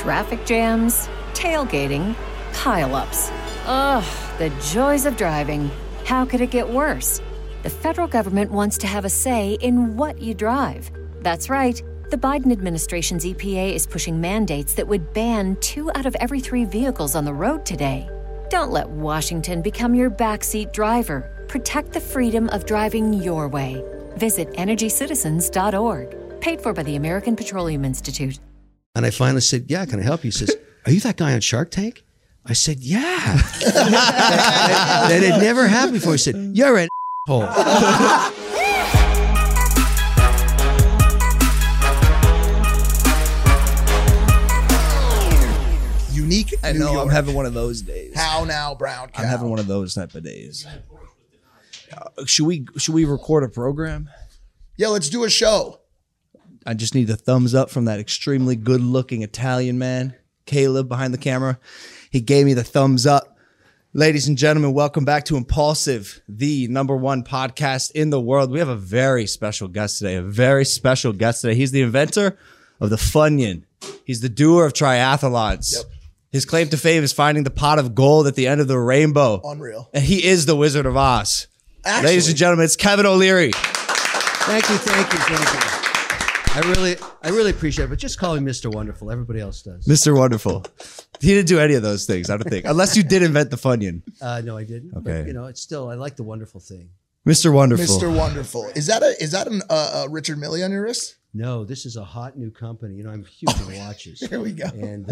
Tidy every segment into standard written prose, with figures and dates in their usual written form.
Traffic jams, tailgating, pile-ups. Ugh, the joys of driving. How could it get worse? The federal government wants to have a say in what you drive. That's right. The Biden administration's EPA is pushing mandates that would ban 2 out of every 3 vehicles on the road today. Don't let Washington become your backseat driver. Protect the freedom of driving your way. Visit EnergyCitizens.org. Paid for by the American Petroleum Institute. And I finally said, yeah, can I help you? He says, are you that guy on Shark Tank? I said, yeah. That had never happened before. He said, you're an asshole. Unique. I New know. York. I'm having one of those days. How now, brown cow? I'm having one of those type of days. Should we record a program? Yeah, let's do a show. I just need a thumbs up from that extremely good-looking Italian man, Caleb, behind the camera. He gave me the thumbs up. Ladies and gentlemen, welcome back to Impulsive, the #1 podcast in the world. We have a very special guest today. He's the inventor of the Funyun. He's the doer of triathlons. Yep. His claim to fame is finding the pot of gold at the end of the rainbow. Unreal. And he is the Wizard of Oz. Actually, Ladies and gentlemen, it's Kevin O'Leary. Thank you. I really appreciate it, but just call me Mr. Wonderful. Everybody else does. Mr. Wonderful. He didn't do any of those things, I don't think. Unless you did invent the Funyun. No, I didn't. Okay. But, it's still, I like the wonderful thing. Mr. Wonderful. Mr. Wonderful. Is that a Richard Mille on your wrist? No, this is a hot new company. I'm huge in watches. Here we go. And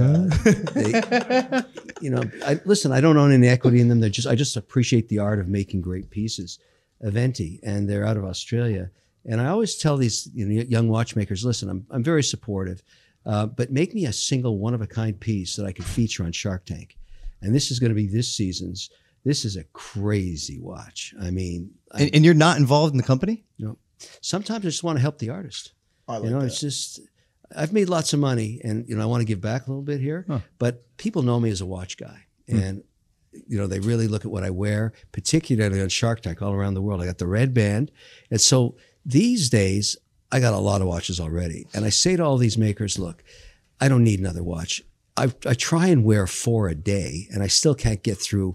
listen, I don't own any equity in them. I just appreciate the art of making great pieces. Aventi, and they're out of Australia. And I always tell these young watchmakers, listen, I'm very supportive, but make me a single one-of-a-kind piece that I could feature on Shark Tank. And this is going to be this season's. This is a crazy watch. I mean, and you're not involved in the company? No. Sometimes I just want to help the artist. I like that. It's just, I've made lots of money, and I want to give back a little bit here. Huh. But people know me as a watch guy, and they really look at what I wear, particularly on Shark Tank all around the world. I got the red band, and so these days I got a lot of watches already. And I say to all these makers, look, I don't need another watch. I try and wear 4 a day, and I still can't get through,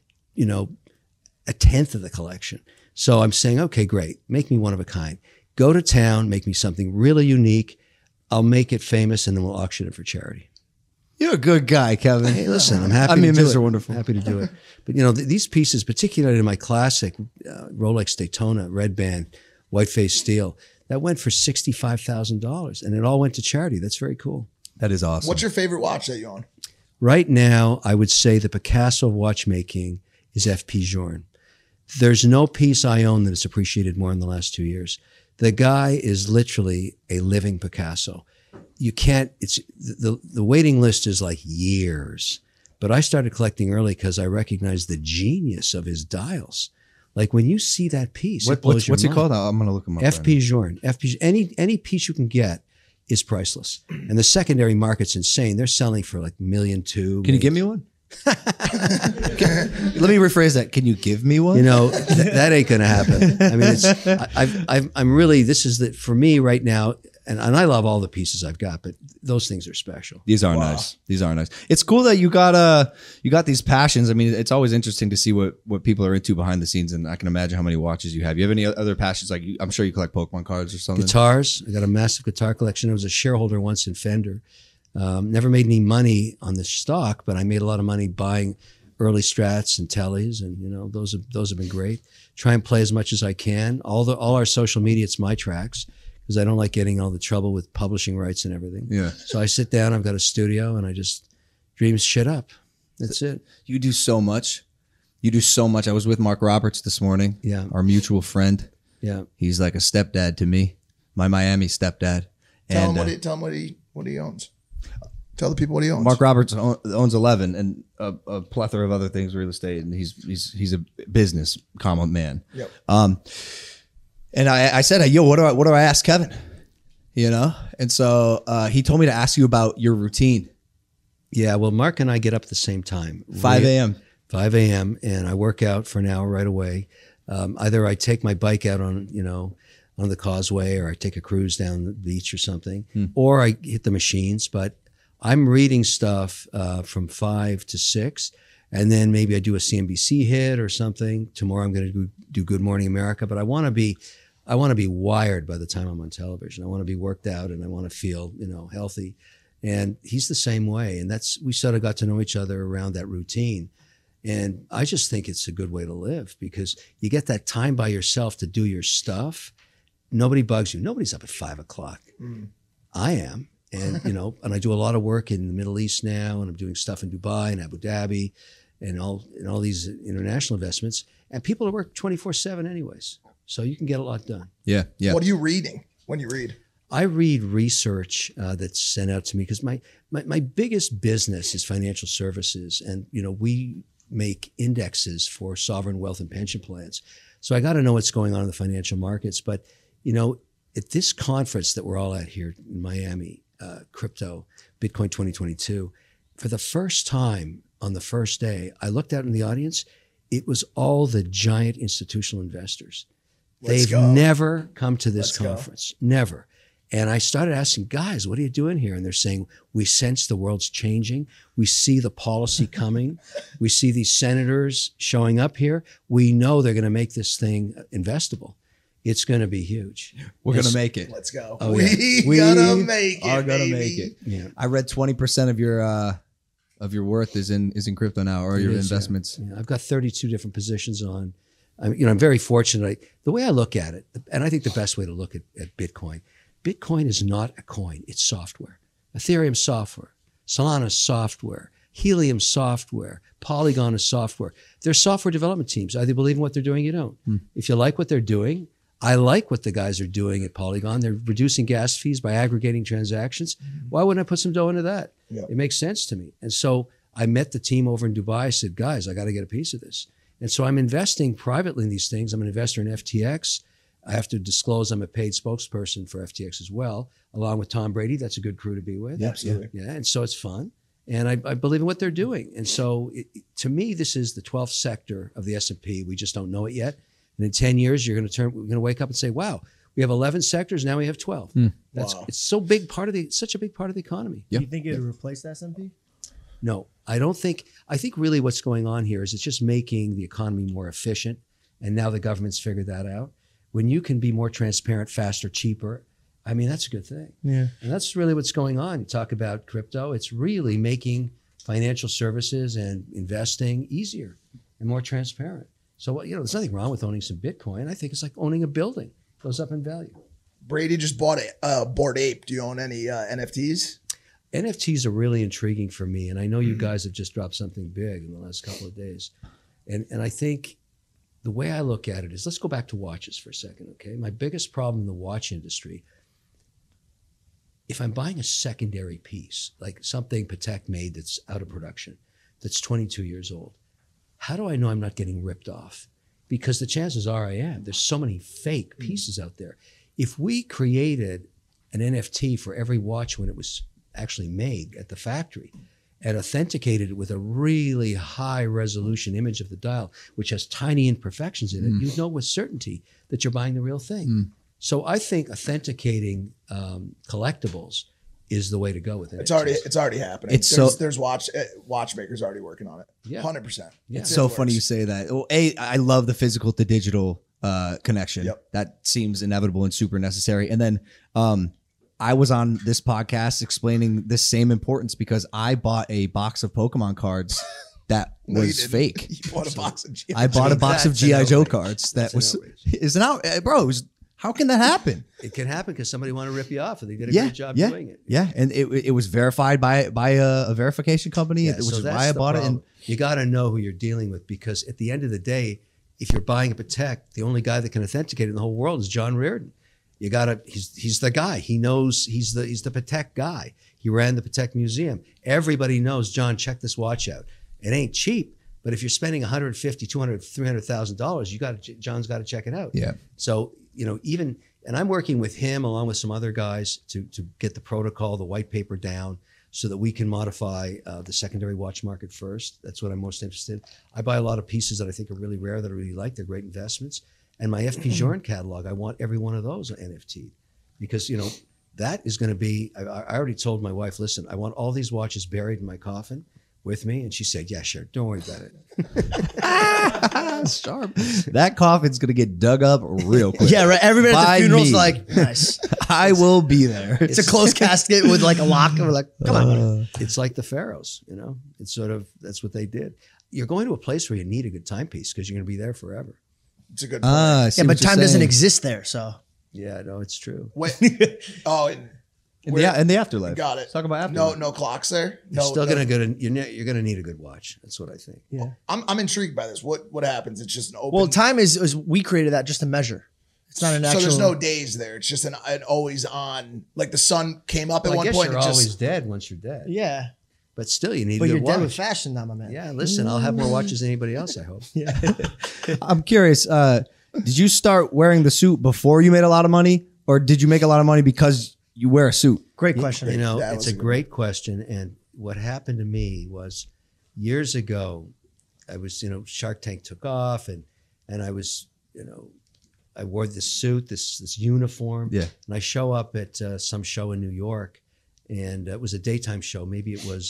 a 10th of the collection. So I'm saying, okay, great, make me one of a kind. Go to town, make me something really unique. I'll make it famous, and then we'll auction it for charity. You're a good guy, Kevin. Hey, listen, I'm happy to do Mr. it. Wonderful. Happy to do it. But, these pieces, particularly in my classic Rolex Daytona red band, white face steel, that went for $65,000, and it all went to charity. That's very cool. That is awesome. What's your favorite watch that you own? Right now, I would say the Picasso of watchmaking is F.P. Journe. There's no piece I own that has appreciated more in the last 2 years. The guy is literally a living Picasso. You can't, the waiting list is like years. But I started collecting early because I recognized the genius of his dials. Like when you see that piece, what's he called? I'm going to look him up. F.P. Journe. Any piece you can get is priceless. And the secondary market's insane. They're selling for like $1.2 million. Can you give me one? Let me rephrase that. Can you give me one? That ain't going to happen. I mean, I'm really, this is for me right now. And I love all the pieces I've got, but those things are special. These are nice. It's cool that you got these passions. I mean, it's always interesting to see what people are into behind the scenes, and I can imagine how many watches you have. You have any other passions? Like I'm sure you collect Pokemon cards or something. Guitars. I got a massive guitar collection. I was a shareholder once in Fender. Never made any money on the stock, but I made a lot of money buying early Strats and Tellys, and those have been great. Try and play as much as I can. All our social media, it's my tracks. Because I don't like getting all the trouble with publishing rights and everything. Yeah. So I sit down, I've got a studio, and I just dream shit up. That's it. You do so much. I was with Mark Roberts this morning. Yeah. Our mutual friend. Yeah. He's like a stepdad to me. My Miami stepdad. Tell him what he owns. Tell the people what he owns. Mark Roberts owns 11 and a plethora of other things, real estate, and he's a business common man. Yep. And I said, yo, what do I ask Kevin? And so he told me to ask you about your routine. Yeah, well, Mark and I get up at the same time. 5 a.m. 5 a.m. and I work out for an hour right away. Either I take my bike out on the causeway, or I take a cruise down the beach or something, or I hit the machines. But I'm reading stuff from 5 to 6, and then maybe I do a CNBC hit or something. Tomorrow I'm going to do Good Morning America, but I want to be wired by the time I'm on television. I want to be worked out, and I want to feel, healthy. And he's the same way. And we sort of got to know each other around that routine. And I just think it's a good way to live because you get that time by yourself to do your stuff. Nobody bugs you. Nobody's up at 5 o'clock. I am. And, and I do a lot of work in the Middle East now, and I'm doing stuff in Dubai and Abu Dhabi and all these international investments. And people work 24/7 anyways. So you can get a lot done. Yeah. What are you reading when you read? I read research that's sent out to me because my biggest business is financial services. And, we make indexes for sovereign wealth and pension plans. So I got to know what's going on in the financial markets. But, at this conference that we're all at here in Miami, crypto, Bitcoin 2022, for the first time on the first day, I looked out in the audience. It was all the giant institutional investors. They've never come to this conference, never. And I started asking, guys, what are you doing here? And they're saying, we sense the world's changing. We see the policy coming. We see these senators showing up here. We know they're going to make this thing investable. It's going to be huge. We're going to make it. Let's go. Oh, yeah. We gotta make it. Are going to baby. make it. Yeah. I read 20% of your worth is in crypto now, or your investments. Yeah. I've got 32 different positions on. I'm very fortunate. The way I look at it, and I think the best way to look at Bitcoin is not a coin, it's software. Ethereum software, Solana software, Helium software, Polygon is software. They're software development teams. Either believe in what they're doing, you don't. If you like what they're doing, I like what the guys are doing at Polygon. They're reducing gas fees by aggregating transactions. Why wouldn't I put some dough into that? Yeah. It makes sense to me. And so I met the team over in Dubai. I said, guys, I got to get a piece of this. And so I'm investing privately in these things. I'm an investor in FTX. I have to disclose I'm a paid spokesperson for FTX as well, along with Tom Brady. That's a good crew to be with. Yeah, absolutely. Yeah, and so it's fun. And I believe in what they're doing. And so to me, this is the 12th sector of the S&P. We just don't know it yet. And in 10 years, we're going to wake up and say, wow, we have 11 sectors. Now we have 12. It's such a big part of the economy. Do you think it would replace the S&P? No, I don't think. I think really what's going on here is it's just making the economy more efficient. And now the government's figured that out. When you can be more transparent, faster, cheaper, that's a good thing. Yeah. And that's really what's going on. You talk about crypto, it's really making financial services and investing easier and more transparent. So, there's nothing wrong with owning some Bitcoin. I think it's like owning a building. It goes up in value. Brady just bought a Bored Ape. Do you own any NFTs? NFTs are really intriguing for me. And I know you guys have just dropped something big in the last couple of days. And I think the way I look at it is, let's go back to watches for a second, okay? My biggest problem in the watch industry, if I'm buying a secondary piece, like something Patek made that's out of production, that's 22 years old, how do I know I'm not getting ripped off? Because the chances are I am. There's so many fake pieces out there. If we created an NFT for every watch when it was actually made at the factory and authenticated it with a really high resolution image of the dial, which has tiny imperfections in it, you'd know with certainty that you're buying the real thing. So I think authenticating collectibles is the way to go with it. It's already happening. There's watchmakers already working on it. Yeah. 100%. Yeah. It's so funny you say that. Well, I love the physical to digital connection. Yep. That seems inevitable and super necessary. And then I was on this podcast explaining this same importance because I bought a box of Pokemon cards that was fake. You bought a box of G.I. I bought a box of That's an G.I. Joe outrage. cards that That's an was is an out, bro. It was, how can that happen? It can happen because somebody wanted to rip you off and they did a great job doing it. Yeah, and it was verified by a verification company, which is why I bought it. And you got to know who you're dealing with because at the end of the day, if you're buying a Patek, the only guy that can authenticate it in the whole world is John Reardon. You got to. He's the guy. He knows. He's the Patek guy. He ran the Patek Museum. Everybody knows. John, check this watch out. It ain't cheap, but if you're spending $150,000, $200,000, $300,000, John's got to check it out. Yeah. So and I'm working with him along with some other guys to get the protocol, the white paper down, so that we can modify the secondary watch market first. That's what I'm most interested in. I buy a lot of pieces that I think are really rare that I really like. They're great investments. And my FP Journe catalog, I want every one of those NFT because, that is going to be, I already told my wife, listen, I want all these watches buried in my coffin with me. And she said, yeah, sure. Don't worry about it. Sharp. That coffin's gonna get dug up real quick. Yeah, right. Everybody at By the funeral's me. like, nice. I will be there. It's a closed casket with like a lock. And we're like, come on. It's like the pharaohs, you know, it's sort of, that's what they did. You're going to a place where you need a good timepiece because you're going to be there forever. It's a good point. I see Yeah, what but you're time doesn't saying. exist there. So Yeah, no, it's true. Wait, oh, and In the afterlife. got it. Let's talk about afterlife. No clocks there. You're No, still no. going to you're going to need a good watch. That's what I think. yeah. I'm intrigued by this. What happens? It's just an open. Well, time is we created that just to measure. It's not an so actual. there's no days there. It's just an always on. Like the sun came up at Well, I one guess point. you're and always just dead once you're dead. Yeah, But still, you need but a you're good dead watch. with fashion now, my man. Yeah, listen, I'll have more watches than anybody else, I hope. Yeah. I'm curious. Did you start wearing the suit before you made a lot of money, or did you make a lot of money because you wear a suit? Great question. You know, That it's was a a good great question. And what happened to me was years ago, I was, Shark Tank took off and I was, I wore this suit, this uniform. Yeah. And I show up at some show in New York and it was a daytime show. Maybe it was,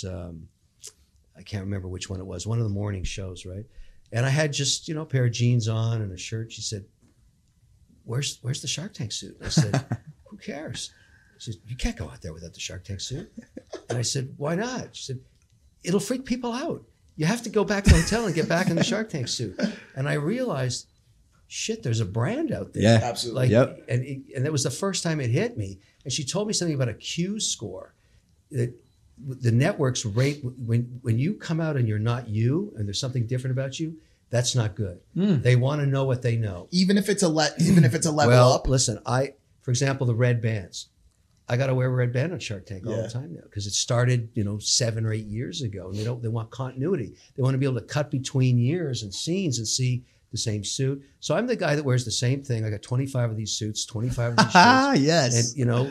I can't remember which one it was, one of the morning shows, right? And I had just, a pair of jeans on and a shirt. She said, where's the Shark Tank suit? And I said, who cares? She said, you can't go out there without the Shark Tank suit. And I said, why not? She said, it'll freak people out. You have to go back to the hotel and get back in the Shark Tank suit. And I realized, shit, there's a brand out there. Yeah. Absolutely. Like, Yep. and that was the first time it hit me. And she told me something about a Q score. That the networks rate when you come out and you're not you, and there's something different about you. That's not good. They want to know what they know. even if it's a level Well, up. listen, for example, the red bands. I got to wear a red band on Shark Tank all Yeah. the time now because it started, 7 or 8 years ago, and they want continuity. They want to be able to cut between years and scenes and see the same suit. So I'm the guy that wears the same thing. I got 25 of these suits, 25 of these Ah, shirts, yes. and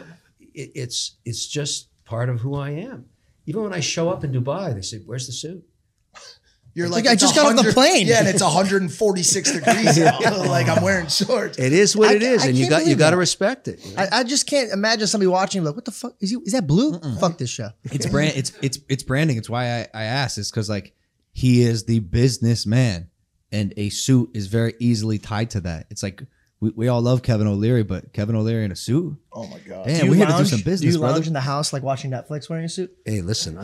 it's just part of who I am. Even when I show up in Dubai, they say, "Where's the suit?" You're Like, like, I it's just got off the 100 plane. Yeah, and it's 146 degrees out. Like I'm wearing shorts. It is what I it is, can't and you believe got to that. respect it. I just can't imagine somebody watching like, what the fuck is that blue? Fuck this show. It's brand. It's branding. It's why I asked. It's because like he is the businessman, and a suit is very easily tied to that. It's like we all love Kevin O'Leary, but Kevin O'Leary in a suit. Oh my god. Damn, we had to do some Do business, you brother. lounge in the house like watching Netflix wearing a suit? Hey, listen,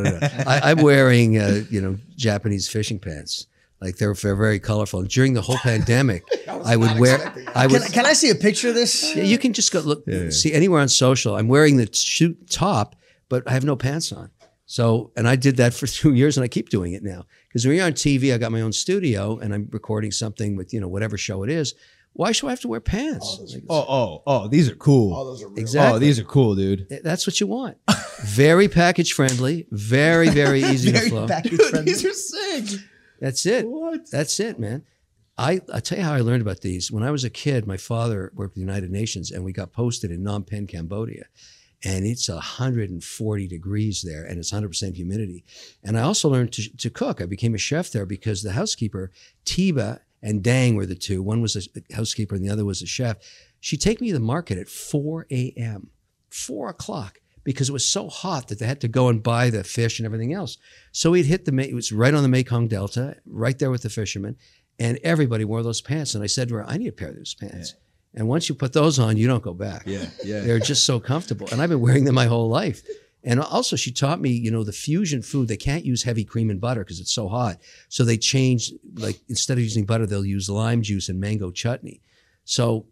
I'm wearing, Japanese fishing pants. Like they're very colorful. And during the whole pandemic, I would wear. Can I see a picture of this? Yeah, you can just go look, see anywhere on social. I'm wearing the suit top, but I have no pants on. So, and I did that for 2 years, and I keep doing it now. Because when you're on TV, I got my own studio, and I'm recording something with whatever show it is. Why should I have to wear pants? Like, Oh, these are cool. Oh, those are real. Exactly. Oh, these are cool, dude. That's what you want. Very package friendly. Very, very easy to Very flow. package friendly. These are sick. That's it. What? That's it, man. I tell you how I learned about these. When I was a kid, my father worked with the United Nations, and we got posted in Phnom Penh, Cambodia. And it's 140 degrees there, and it's 100% humidity. And I also learned to cook. I became a chef there because the housekeeper, Tiba and Dang were the two. One was a housekeeper and the other was a chef. She'd take me to the market at 4 a.m., 4 o'clock, because it was so hot that they had to go and buy the fish and everything else. So we'd hit it was right on the Mekong Delta, right there with the fishermen, and everybody wore those pants. And I said to her, I need a pair of those pants. And once you put those on, you don't go back. Yeah. They're just so comfortable. And I've been wearing them my whole life. And also she taught me, the fusion food, they can't use heavy cream and butter because it's so hot. So they changed, like instead of using butter, they'll use lime juice and mango chutney. So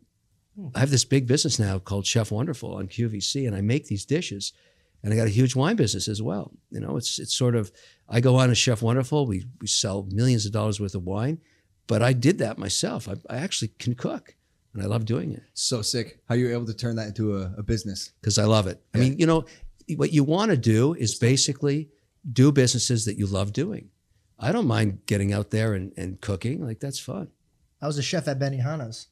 I have this big business now called Chef Wonderful on QVC, and I make these dishes. And I got a huge wine business as well. It's sort of, I go on as Chef Wonderful. We sell millions of dollars worth of wine, but I did that myself. I actually can cook. And I love doing it So sick. How you were able to turn that into a business? because I love it. I mean, what you want to do is basically do businesses that you love doing. I don't mind getting out there and cooking. Like, that's fun. I was a chef at Benihana's.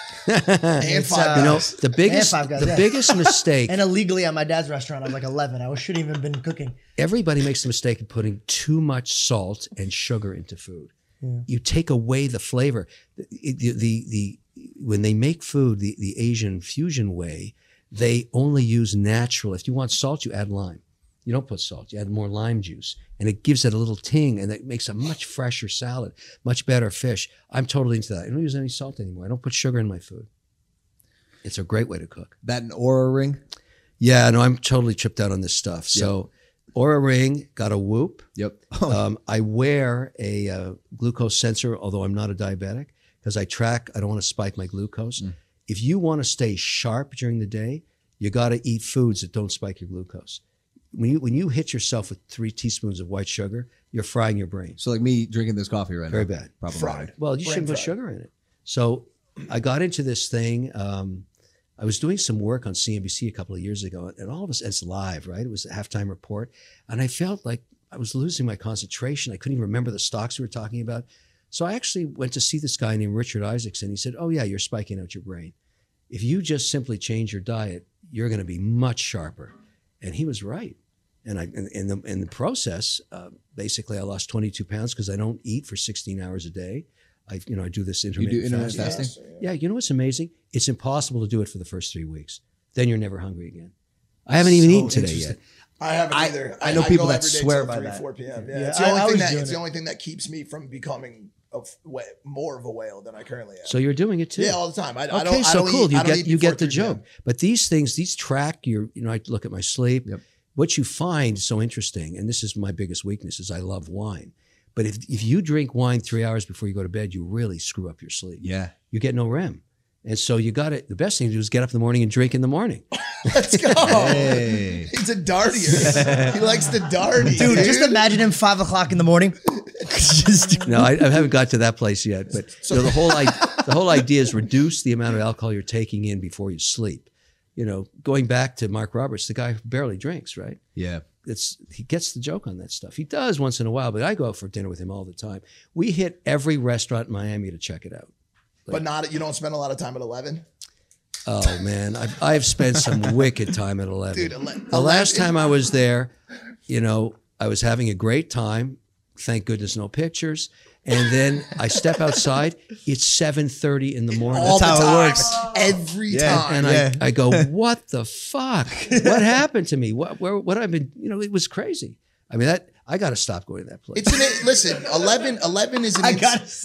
And Five Guys. The biggest, Five Guys, the yeah. biggest mistake, And illegally at my dad's restaurant, I was like 11. I shouldn't even been cooking. everybody makes the mistake of putting too much salt and sugar into food. You take away the flavor. The when they make food the Asian fusion way, they only use natural. If you want salt, you add lime. You don't put salt. You add more lime juice. And it gives it a little ting, and it makes a much fresher salad, much better fish. I'm totally into that. I don't use any salt anymore. I don't put sugar in my food. It's a great way to cook. That an Oura ring? Yeah, no, I'm totally tripped out on this stuff. So Oura Ring, got a Whoop. Yep. I wear a glucose sensor, although I'm not a diabetic, because I don't want to spike my glucose. If you want to stay sharp during the day, you got to eat foods that don't spike your glucose. When you hit yourself with 3 teaspoons of white sugar, you're frying your brain. So like me drinking this coffee right now. Very bad. Problematic. Well, you shouldn't put sugar in it. So I got into this thing. I was doing some work on CNBC a couple of years ago, and all of us, it's live, right? It was a halftime report. And I felt like I was losing my concentration. I couldn't even remember the stocks we were talking about. So I actually went to see this guy named Richard Isaacson. He said, oh yeah, you're spiking out your brain. If you just simply change your diet, you're going to be much sharper. And he was right. And in the process, basically I lost 22 pounds because I don't eat for 16 hours a day. I do this intermittent fasting? Yeah, you know what's amazing? It's impossible to do it for the first 3 weeks. Then you're never hungry again. I haven't even eaten today yet. I haven't either. I know people go that every day swear till by 3, that. 4 p.m. Yeah, It's the only thing that keeps me from becoming more of a whale than I currently am. So you're doing it too? Yeah, all the time. I Okay, don't, so I don't cool. Eat, You get the 3 joke. p.m. But these things, these track your, I look at my sleep. Yep. What you find so interesting, and this is my biggest weakness, is I love wine. But if you drink wine 3 hours before you go to bed, you really screw up your sleep. Yeah. You get no REM. And so you got it. The best thing to do is get up in the morning and drink in the morning. Let's go. Hey. He's a dartier. He likes to darty. Dude, just imagine him 5 o'clock in the morning. No, I haven't got to that place yet. But the whole idea is reduce the amount of alcohol you're taking in before you sleep. Going back to Mark Roberts, the guy who barely drinks, right? Yeah. He gets the joke on that stuff. He does once in a while, but I go out for dinner with him all the time. We hit every restaurant in Miami to check it out. But you don't spend a lot of time at 11? Oh man, I've spent some wicked time at 11. Dude, the last time I was there, I was having a great time. Thank goodness, no pictures. And then I step outside. It's 7:30 in the morning. All That's the how it time. works. Every time. And I go, what the fuck? What happened to me? What I've been, it was crazy. I mean, I got to stop going to that place. Listen, 11 is an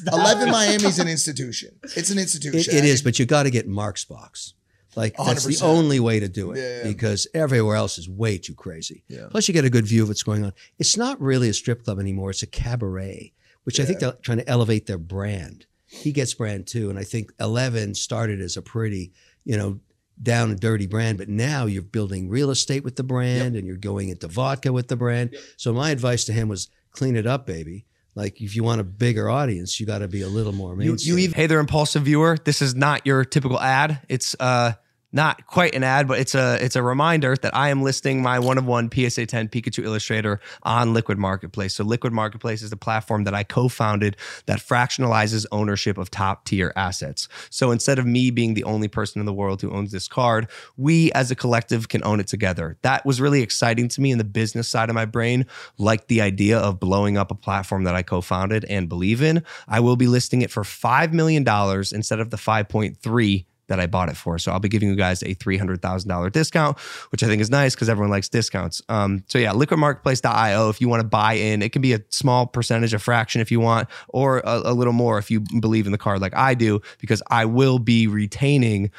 11 Miami's an institution. It's an institution. It is, but you got to get Mark's box. Like that's 100%. the only way to do it Yeah. because everywhere else is way too crazy. Yeah. Plus you get a good view of what's going on. It's not really a strip club anymore. It's a cabaret, which I think they're trying to elevate their brand. He gets brand too. And I think 11 started as a pretty, down and dirty brand, but now you're building real estate with the brand and you're going into vodka with the brand. So my advice to him was clean it up, baby. Like if you want a bigger audience, you got to be a little more mainstream. Hey there, Impulsive viewer. This is not your typical ad. It's not quite an ad, but it's a reminder that I am listing my one-of-one PSA 10 Pikachu Illustrator on Liquid Marketplace. So Liquid Marketplace is the platform that I co-founded that fractionalizes ownership of top-tier assets. So instead of me being the only person in the world who owns this card, we as a collective can own it together. That was really exciting to me in the business side of my brain, like the idea of blowing up a platform that I co-founded and believe in. I will be listing it for $5 million instead of the 5.3 that I bought it for. So I'll be giving you guys a $300,000 discount, which I think is nice because everyone likes discounts. So yeah, liquidmarketplace.io if you want to buy in. It can be a small percentage, a fraction if you want, or a little more if you believe in the card like I do, because I will be retaining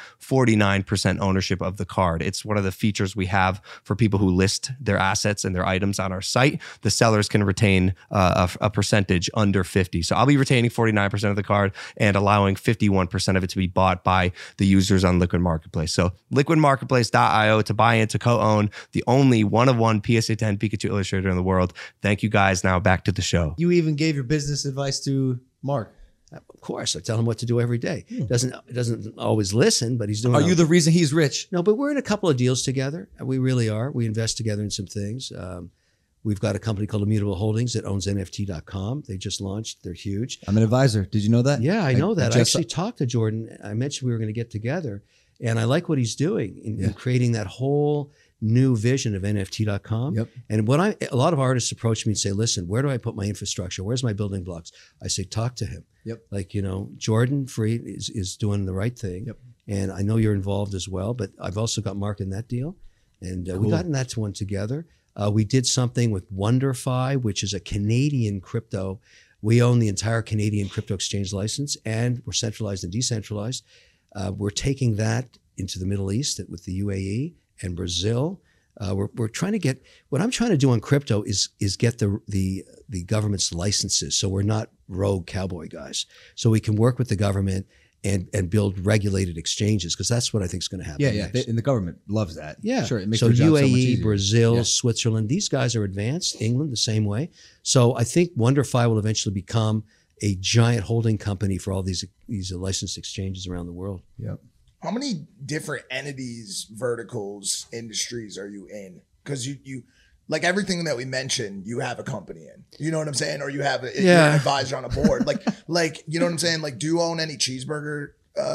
49% ownership of the card. It's one of the features we have for people who list their assets and their items on our site. The sellers can retain a percentage under 50. So I'll be retaining 49% of the card and allowing 51% of it to be bought by the users on Liquid Marketplace. So liquidmarketplace.io to buy in, to co-own the only one-of-one PSA 10 Pikachu Illustrator in the world. Thank you guys. Now back to the show. You even gave your business advice to Mark. Of course, I tell him what to do every day. Doesn't always listen, but he's doing. Are you the reason he's rich? No, but we're in a couple of deals together. We really are. We invest together in some things. We've got a company called Immutable Holdings that owns NFT.com. They just launched. They're huge. I'm an advisor. Did you know that? Yeah, I know that. I just- actually talked to Jordan. I mentioned we were going to get together, and I like what he's doing in creating that whole new vision of NFT.com. Yep. And when a lot of artists approach me and say, listen, where do I put my infrastructure? Where's my building blocks? I say, talk to him. Yep. Like, Jordan Free is doing the right thing. Yep. and I know you're involved as well. But I've also got Mark in that deal, and we got in that one together. We did something with WonderFi, which is a Canadian crypto. We own the entire Canadian crypto exchange license, and we're centralized and decentralized. We're taking that into the Middle East with the UAE and Brazil. We're trying to get, what I'm trying to do on crypto is get the government's licenses, so we're not rogue cowboy guys. So we can work with the government and build regulated exchanges, because that's what I think is going to happen. Yeah. next. And the government loves that. Yeah. Sure. It makes so their job so much UAE, easier. Brazil, Yeah. Switzerland, these guys are advanced. England, the same way. So I think WonderFi will eventually become a giant holding company for all these licensed exchanges around the world. Yep. How many different entities, verticals, industries are you in? Because you like everything that we mentioned, you have a company in. You know what I'm saying? Or you have you're an advisor on a board. like you know what I'm saying? Like, do you own any cheeseburger?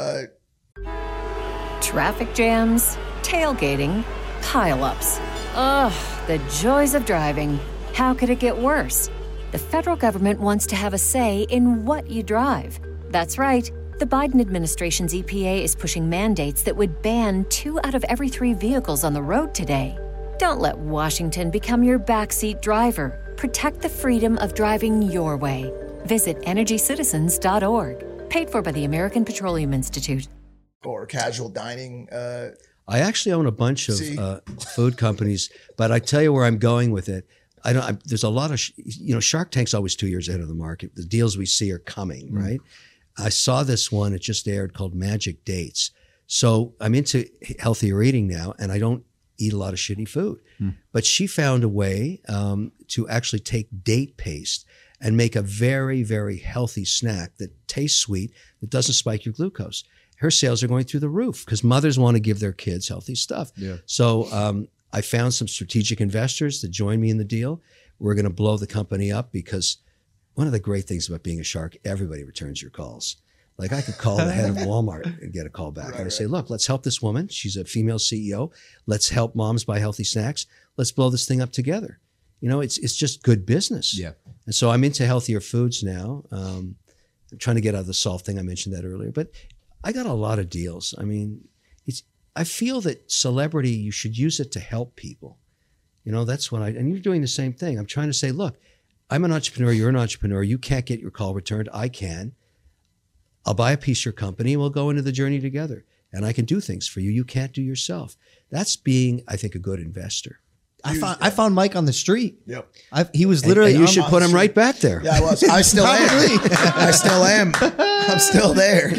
Traffic jams, tailgating, pileups. Ugh, the joys of driving. How could it get worse? The federal government wants to have a say in what you drive. That's right. The Biden administration's EPA is pushing mandates that would ban 2 out of every 3 vehicles on the road today. Don't let Washington become your backseat driver. Protect the freedom of driving your way. Visit EnergyCitizens.org. Paid for by the American Petroleum Institute. Or casual dining? I actually own a bunch of food companies, but I tell you where I'm going with it. There's a lot of, Shark Tank's always 2 years ahead of the market. The deals we see are coming, right? I saw this one, it just aired, called Magic Dates. So I'm into healthier eating now, and I don't eat a lot of shitty food. But she found a way to actually take date paste and make a very, very healthy snack that tastes sweet, that doesn't spike your glucose. Her sales are going through the roof because mothers want to give their kids healthy stuff. Yeah. So I found some strategic investors to join me in the deal. We're going to blow the company up, because one of the great things about being a shark, everybody returns your calls. Like, I could call the head of Walmart and get a call back. And I say, look, let's help this woman. She's a female CEO. Let's help moms buy healthy snacks. Let's blow this thing up together. It's just good business. Yeah. And so I'm into healthier foods now. I'm trying to get out of the salt thing. I mentioned that earlier. But I got a lot of deals. I mean, I feel that celebrity, you should use it to help people. That's what and you're doing the same thing. I'm trying to say, look, I'm an entrepreneur, you're an entrepreneur. You can't get your call returned. I can. I'll buy a piece of your company and we'll go into the journey together. And I can do things for you you can't do yourself. That's being, I think, a good investor. I found Mike on the street. Yep. He was literally. And you should put him right back there. Yeah, I was. I still am. I still am. I'm still there.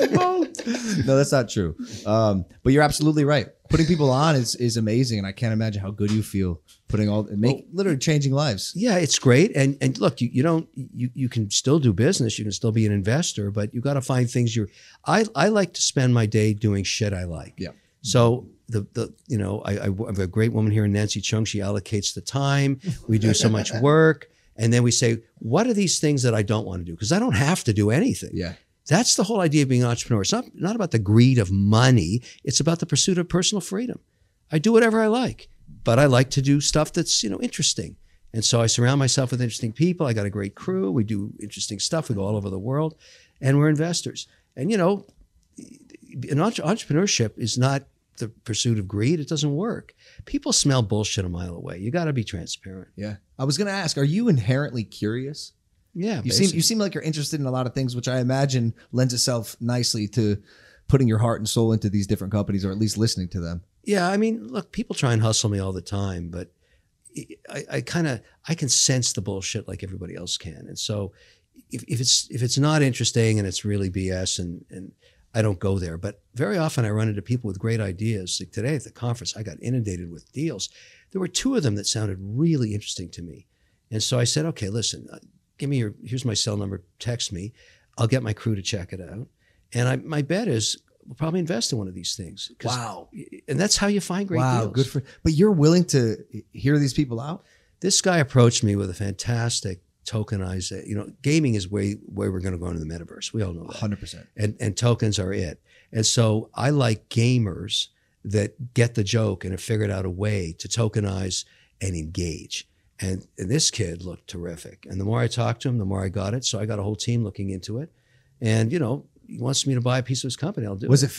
No, that's not true. But you're absolutely right. Putting people on is amazing, and I can't imagine how good you feel putting literally changing lives. Yeah, it's great. And look, you can still do business. You can still be an investor, but you got to find things I like to spend my day doing shit I like. Yeah. So I have a great woman here, Nancy Chung. She allocates the time. We do so much work. And then we say, what are these things that I don't want to do? Because I don't have to do anything. Yeah. That's the whole idea of being an entrepreneur. It's not about the greed of money. It's about the pursuit of personal freedom. I do whatever I like, but I like to do stuff that's, interesting. And so I surround myself with interesting people. I got a great crew. We do interesting stuff. We go all over the world, and we're investors. And, entrepreneurship is not the pursuit of greed. It doesn't work. People smell bullshit a mile away. You got to be transparent. Yeah. I was going to ask, are you inherently curious? Yeah. You seem like you're interested in a lot of things, which I imagine lends itself nicely to putting your heart and soul into these different companies, or at least listening to them. Yeah. I mean, look, people try and hustle me all the time, but I can sense the bullshit like everybody else can. And so if it's not interesting and it's really BS, and I don't go there. But very often I run into people with great ideas. Like today at the conference, I got inundated with deals. There were 2 of them that sounded really interesting to me. And so I said, okay, listen, here's my cell number, text me. I'll get my crew to check it out. And my bet is we'll probably invest in one of these things. Wow. And that's how you find great deals. Good but you're willing to hear these people out? This guy approached me with a fantastic tokenized, gaming is where we're going to go into the metaverse. We all know that. 100%. And tokens are it. And so I like gamers that get the joke and have figured out a way to tokenize and engage. And this kid looked terrific. And the more I talked to him, the more I got it. So I got a whole team looking into it. And, he wants me to buy a piece of his company. I'll do it. Was it Phil?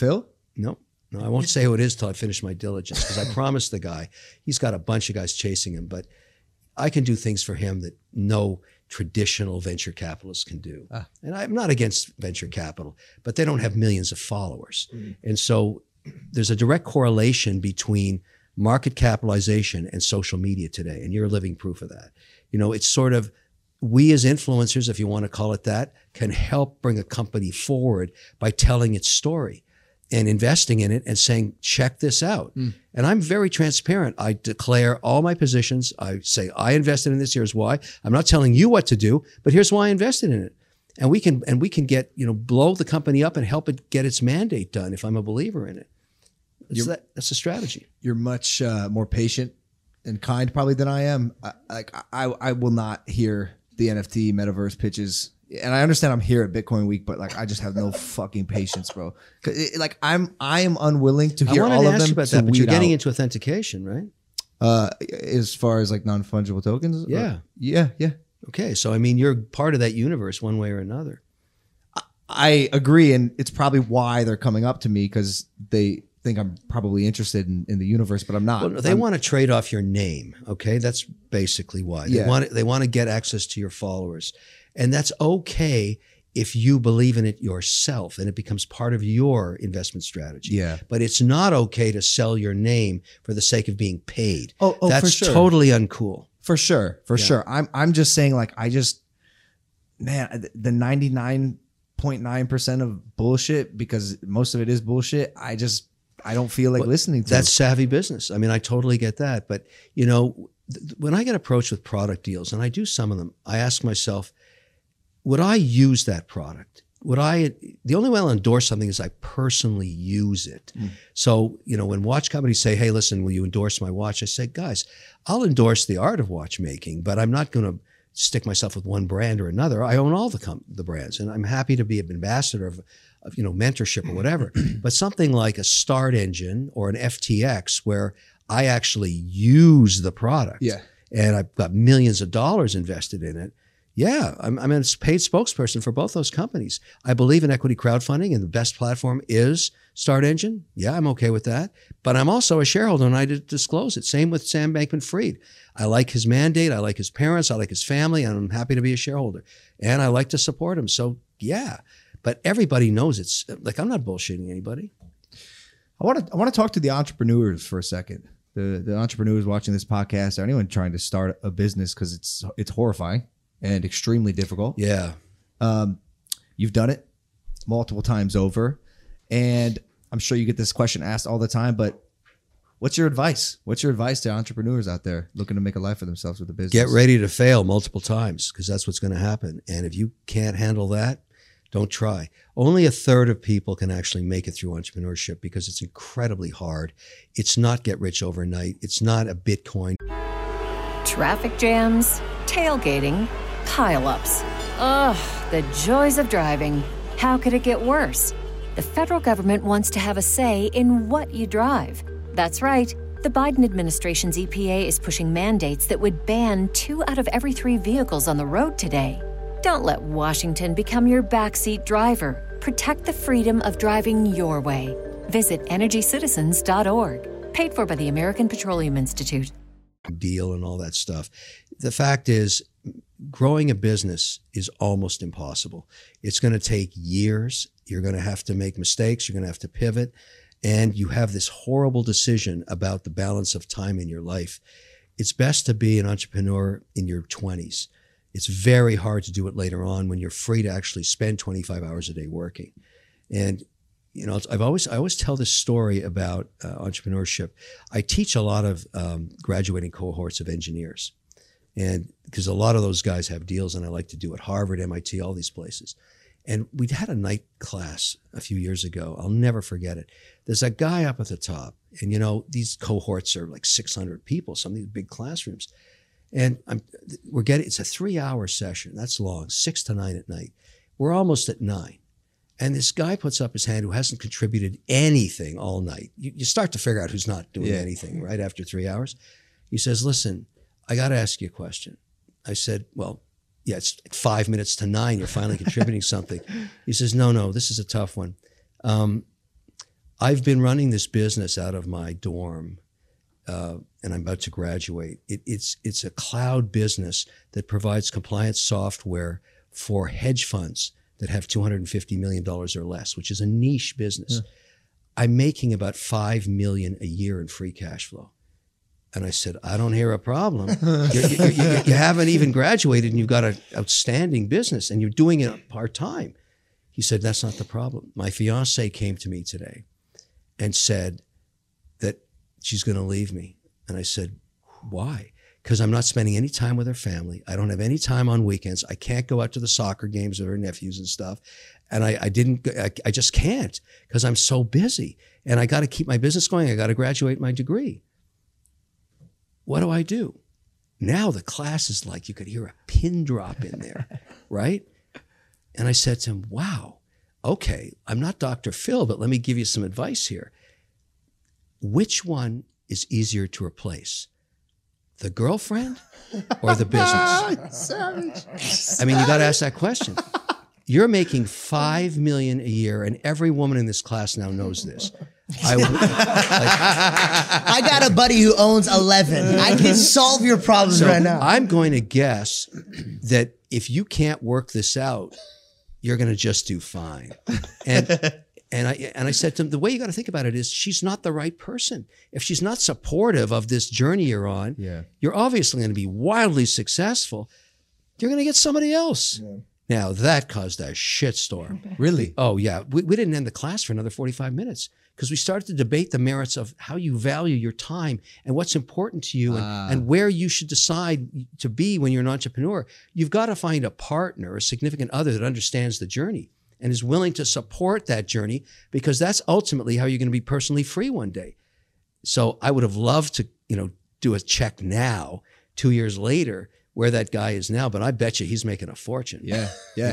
No, I won't say who it is till I finish my diligence because I promised the guy. He's got a bunch of guys chasing him, but I can do things for him that no traditional venture capitalists can do. And I'm not against venture capital, but they don't have millions of followers. And so there's a direct correlation between market capitalization and social media today. And you're living proof of that. You know, it's sort of, we as influencers, if you want to call it that, can help bring a company forward by telling its story and investing in it and saying, check this out. And I'm very transparent. I declare all my positions. I say, I invested in this. Here's why. I'm not telling you what to do, but here's why I invested in it. And we can get, blow the company up and help it get its mandate done if I'm a believer in it. That's a strategy. You're much more patient and kind probably than I am. I will not hear the NFT metaverse pitches. And I understand I'm here at Bitcoin Week, but I just have no fucking patience, bro. I am unwilling to hear all of them. I wanted to ask you about that, but you're getting into authentication, right? As far as non-fungible tokens? Yeah. Yeah. Okay. So, I mean, you're part of that universe one way or another. I agree. And it's probably why they're coming up to me because they think I'm probably interested in the universe, but I'm not. Well, they want to trade off your name. Okay. That's basically why. They want to get access to your followers. And that's okay if you believe in it yourself and it becomes part of your investment strategy. Yeah. But it's not okay to sell your name for the sake of being paid. Oh, that's for sure. Totally uncool. For sure. Sure. I'm just saying the 99.9% of bullshit, because most of it is bullshit. I don't feel like listening to that's savvy business. I mean, I totally get that. But, when I get approached with product deals, and I do some of them, I ask myself, would I use that product? The only way I'll endorse something is I personally use it. So, when watch companies say, hey, listen, will you endorse my watch? I say, guys, I'll endorse the art of watchmaking, but I'm not going to stick myself with one brand or another. I own all the brands, and I'm happy to be an ambassador of mentorship or whatever. But something like a Start Engine or an FTX where I actually use the product and I've got millions of dollars invested in it. Yeah, I'm a paid spokesperson for both those companies. I believe in equity crowdfunding, and the best platform is Start Engine. Yeah, I'm okay with that. But I'm also a shareholder, and I disclose it. Same with Sam Bankman-Fried. I like his mandate. I like his parents. I like his family, and I'm happy to be a shareholder. And I like to support him. So, yeah. But everybody knows it's I'm not bullshitting anybody. I want to talk to the entrepreneurs for a second. The entrepreneurs watching this podcast, or anyone trying to start a business, because it's horrifying and extremely difficult. Yeah. You've done it multiple times over. And I'm sure you get this question asked all the time, but what's your advice? What's your advice to entrepreneurs out there looking to make a life for themselves with a business? Get ready to fail multiple times, because that's what's going to happen. And if you can't handle that, don't try. Only 1/3 of people can actually make it through entrepreneurship because it's incredibly hard. It's not get rich overnight. It's not a Bitcoin. Traffic jams, tailgating, pileups. Ugh, the joys of driving. How could it get worse? The federal government wants to have a say in what you drive. That's right. The Biden administration's EPA is pushing mandates that would ban 2 out of every 3 vehicles on the road today. Don't let Washington become your backseat driver. Protect the freedom of driving your way. Visit EnergyCitizens.org. Paid for by the American Petroleum Institute. Deal and all that stuff. The fact is, growing a business is almost impossible. It's going to take years. You're going to have to make mistakes. You're going to have to pivot. And you have this horrible decision about the balance of time in your life. It's best to be an entrepreneur in your 20s. It's very hard to do it later on when you're free to actually spend 25 hours a day working. And, I always tell this story about entrepreneurship. I teach a lot of graduating cohorts of engineers. And because a lot of those guys have deals, and I like to do at Harvard, MIT, all these places. And we'd had a night class a few years ago. I'll never forget it. There's a guy up at the top, and these cohorts are like 600 people, some of these big classrooms. And it's a 3-hour session. That's long, 6 to 9 at night. We're almost at 9. And this guy puts up his hand who hasn't contributed anything all night. You start to figure out who's not doing anything, right, after 3 hours. He says, listen, I got to ask you a question. I said, well, yeah, it's 5 minutes to 9. You're finally contributing something. He says, no, this is a tough one. I've been running this business out of my dorm, and I'm about to graduate. It's a cloud business that provides compliance software for hedge funds that have $250 million or less, which is a niche business. I'm making about $5 million a year in free cash flow. And I said, I don't hear a problem. You haven't even graduated and you've got an outstanding business and you're doing it part-time. He said, that's not the problem. My fiance came to me today and said that she's going to leave me. And I said, why? Because I'm not spending any time with her family. I don't have any time on weekends. I can't go out to the soccer games with her nephews and stuff. And I just can't because I'm so busy. And I got to keep my business going. I got to graduate my degree. What do I do? Now the class is like you could hear a pin drop in there, right? And I said to him, wow, okay, I'm not Dr. Phil, but let me give you some advice here. Which one is easier to replace? The girlfriend or the business? I mean, you got to ask that question. You're making $5 million a year, and every woman in this class now knows this. I got a buddy who owns 11. I can solve your problems right now. I'm going to guess that if you can't work this out, you're going to just do fine. And I said to him, the way you got to think about it is she's not the right person. If she's not supportive of this journey you're on, you're obviously going to be wildly successful. You're going to get somebody else. Yeah. Now, that caused a shitstorm. Really? Oh, yeah. We didn't end the class for another 45 minutes because we started to debate the merits of how you value your time and what's important to you and where you should decide to be when you're an entrepreneur. You've got to find a partner, a significant other that understands the journey and is willing to support that journey because that's ultimately how you're going to be personally free one day. So I would have loved to, do a check now, 2 years later, where that guy is now, but I bet you he's making a fortune. Yeah.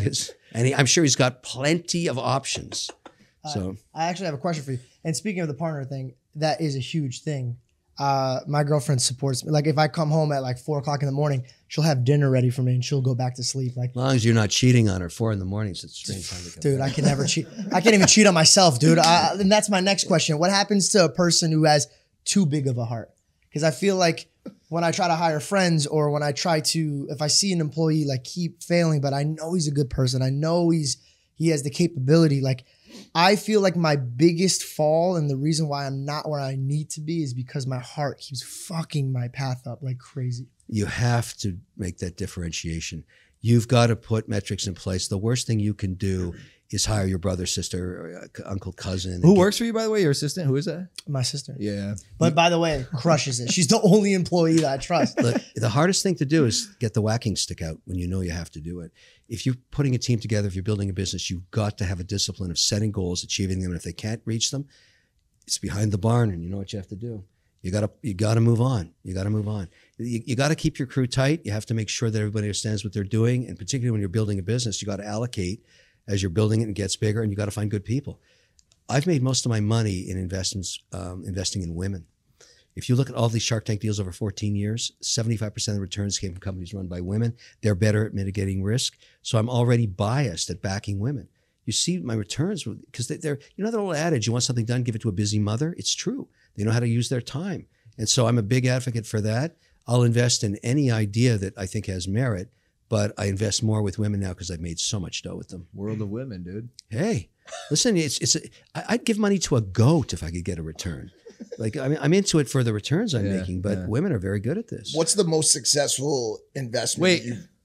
I'm sure he's got plenty of options. So I actually have a question for you. And speaking of the partner thing, that is a huge thing. My girlfriend supports me. Like if I come home at like 4 o'clock in the morning, she'll have dinner ready for me and she'll go back to sleep. Like as long as you're not cheating on her 4 a.m, it's a strange time to go. Dude, I can never cheat. I can't even cheat on myself, dude. And that's my next question. What happens to a person who has too big of a heart? Because I feel like when I try to hire friends or when I try to, if I see an employee like keep failing, but I know he's a good person, I know he has the capability, like I feel like my biggest fall and the reason why I'm not where I need to be is because my heart keeps fucking my path up like crazy. You have to make that differentiation. You've got to put metrics in place. The worst thing you can do is hire your brother, sister, or uncle, cousin. Who works for you, by the way? Your assistant? Who is that? My sister. Yeah. But by the way, crushes it. She's the only employee that I trust. Look, the hardest thing to do is get the whacking stick out when you know you have to do it. If you're putting a team together, if you're building a business, you've got to have a discipline of setting goals, achieving them. And if they can't reach them, it's behind the barn and you know what you have to do. You gotta move on. You gotta move on. You gotta keep your crew tight. You have to make sure that everybody understands what they're doing. And particularly when you're building a business, you got to allocate as you're building it and gets bigger, and you got to find good people. I've made most of my money in investments, investing in women. If you look at all these Shark Tank deals over 14 years, 75% of the returns came from companies run by women. They're better at mitigating risk. So I'm already biased at backing women. You see my returns because they're that old adage, you want something done, give it to a busy mother. It's true. They know how to use their time. And so I'm a big advocate for that. I'll invest in any idea that I think has merit, but I invest more with women now because I've made so much dough with them. World of women, dude. Hey, listen, I'd give money to a goat if I could get a return. Like, I mean, I'm into it for the returns I'm making, but women are very good at this. What's the most successful investment?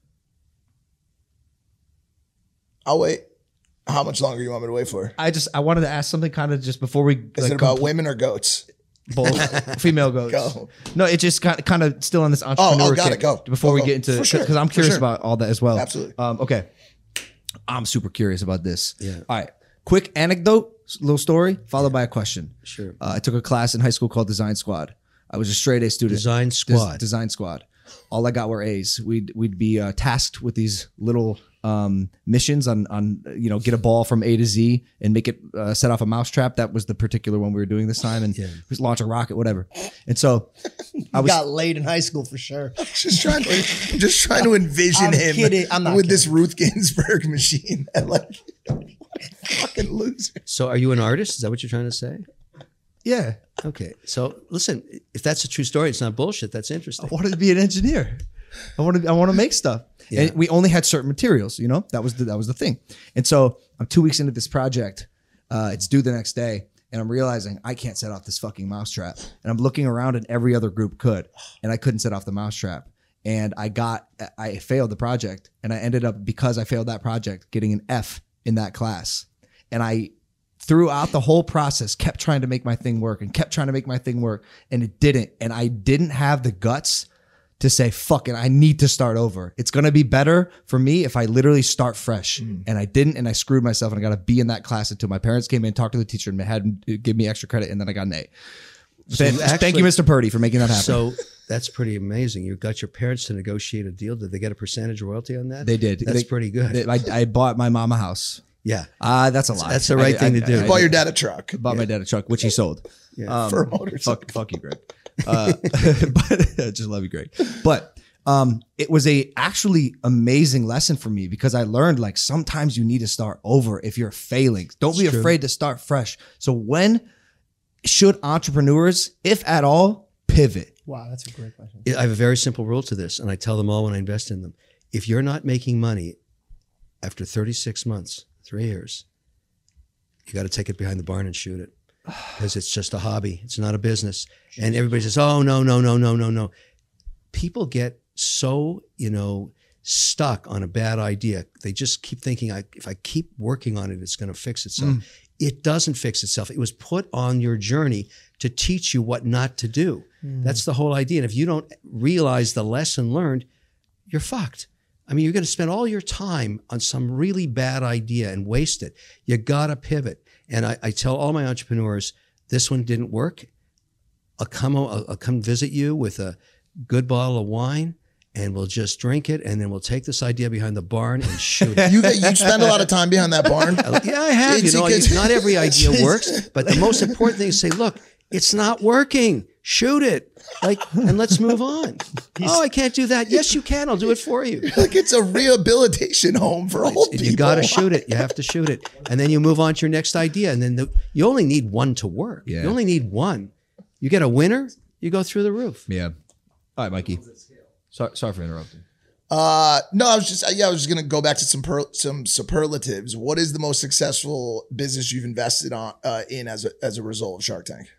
I'll wait. How much longer do you want me to wait for? I wanted to ask something kind of just before we. Is it about women or goats? Both female goats. Go. No, it's just kind of still on this entrepreneur got kick it. Go. Before we get into because I'm curious about all that as well. Absolutely. Okay, I'm super curious about this. Yeah. All right. Quick anecdote, little story, followed by a question. Sure. I took a class in high school called Design Squad. I was a straight A student. Design Squad. Design Squad. All I got were A's. We'd be tasked with these little missions on get a ball from A to Z and make it set off a mousetrap. That was the particular one we were doing this time, and just launch a rocket, whatever. And so I got laid in high school for sure. Just trying to envision him with this Ruth Ginsburg machine. Fucking loser. So are you an artist? Is that what you're trying to say? Yeah. Okay. So listen, if that's a true story, it's not bullshit. That's interesting. I wanted to be an engineer. I want to make stuff. Yeah. And we only had certain materials, you know, that was the thing. And so I'm 2 weeks into this project. It's due the next day. And I'm realizing I can't set off this fucking mousetrap. And I'm looking around and every other group could. And I couldn't set off the mousetrap. And I failed the project. And I ended up, because I failed that project, getting an F in that class. And I, throughout the whole process, kept trying to make my thing work and kept trying to make my thing work. And it didn't. And I didn't have the guts to say, fuck it, I need to start over. It's going to be better for me if I literally start fresh. And I didn't, and I screwed myself, and I got to be in that class until my parents came in, talked to the teacher, and had him give me extra credit, and then I got an A. So Thank you, Mr. Purdy, for making that happen. So that's pretty amazing. You got your parents to negotiate a deal. Did they get a percentage royalty on that? They did. That's pretty good. I bought my mom a house. Yeah. That's a lie. That's the right thing to do. You bought your dad a truck. Bought my dad a truck, which he sold. Yeah. For a motorcycle. Fuck you, Greg. But I just love you, Greg. But it was a actually amazing lesson for me, because I learned, like, sometimes you need to start over if you're failing. Don't be afraid to start fresh. So when should entrepreneurs, if at all, pivot? Wow, that's a great question. I have a very simple rule to this, and I tell them all when I invest in them. If you're not making money after 36 months, 3 years, you got to take it behind the barn and shoot it, because it's just a hobby. It's not a business. And everybody says, oh, no. People get so, stuck on a bad idea. They just keep thinking, if I keep working on it, it's going to fix itself. It doesn't fix itself. It was put on your journey to teach you what not to do. That's the whole idea. And if you don't realize the lesson learned, you're fucked. I mean, you're going to spend all your time on some really bad idea and waste it. You got to pivot. And I tell all my entrepreneurs, this one didn't work. I'll come visit you with a good bottle of wine, and we'll just drink it, and then we'll take this idea behind the barn and shoot it. You spend a lot of time behind that barn? Yeah, I have. Not every idea works, but the most important thing is say, look, it's not working. Shoot it. And let's move on. Oh, I can't do that. Yes, you can. I'll do it for you. Like, it's a rehabilitation home for old people. You got to shoot it. You have to shoot it. And then you move on to your next idea. And then you only need one to work. Yeah. You only need one. You get a winner, you go through the roof. Yeah. All right, Mikey. Sorry for interrupting. No, I was just going to go back to some superlatives. What is the most successful business you've invested in as a result of Shark Tank?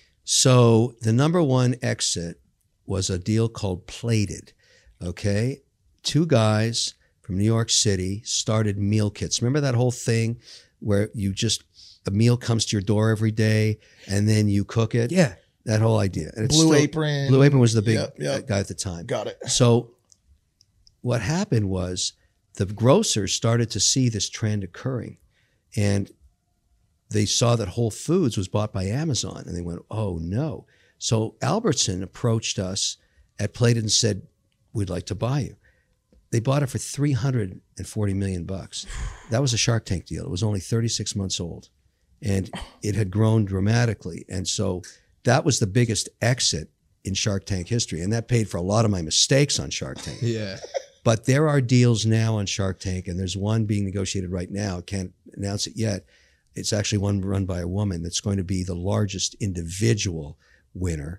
So the number one exit was a deal called Plated. Okay. 2 guys from New York City started meal kits. Remember that whole thing where a meal comes to your door every day and then you cook it? Yeah. That whole idea. And Blue Apron. Blue Apron was the big Yep. guy at the time. Got it. So what happened was the grocers started to see this trend occurring, and they saw that Whole Foods was bought by Amazon, and they went, oh no. So Albertson approached us at Plated and said, we'd like to buy you. They bought it for $340 million. That was a Shark Tank deal. It was only 36 months old, and it had grown dramatically. And so that was the biggest exit in Shark Tank history. And that paid for a lot of my mistakes on Shark Tank. Yeah. But there are deals now on Shark Tank, and there's one being negotiated right now. Can't announce it yet. It's actually one run by a woman that's going to be the largest individual winner,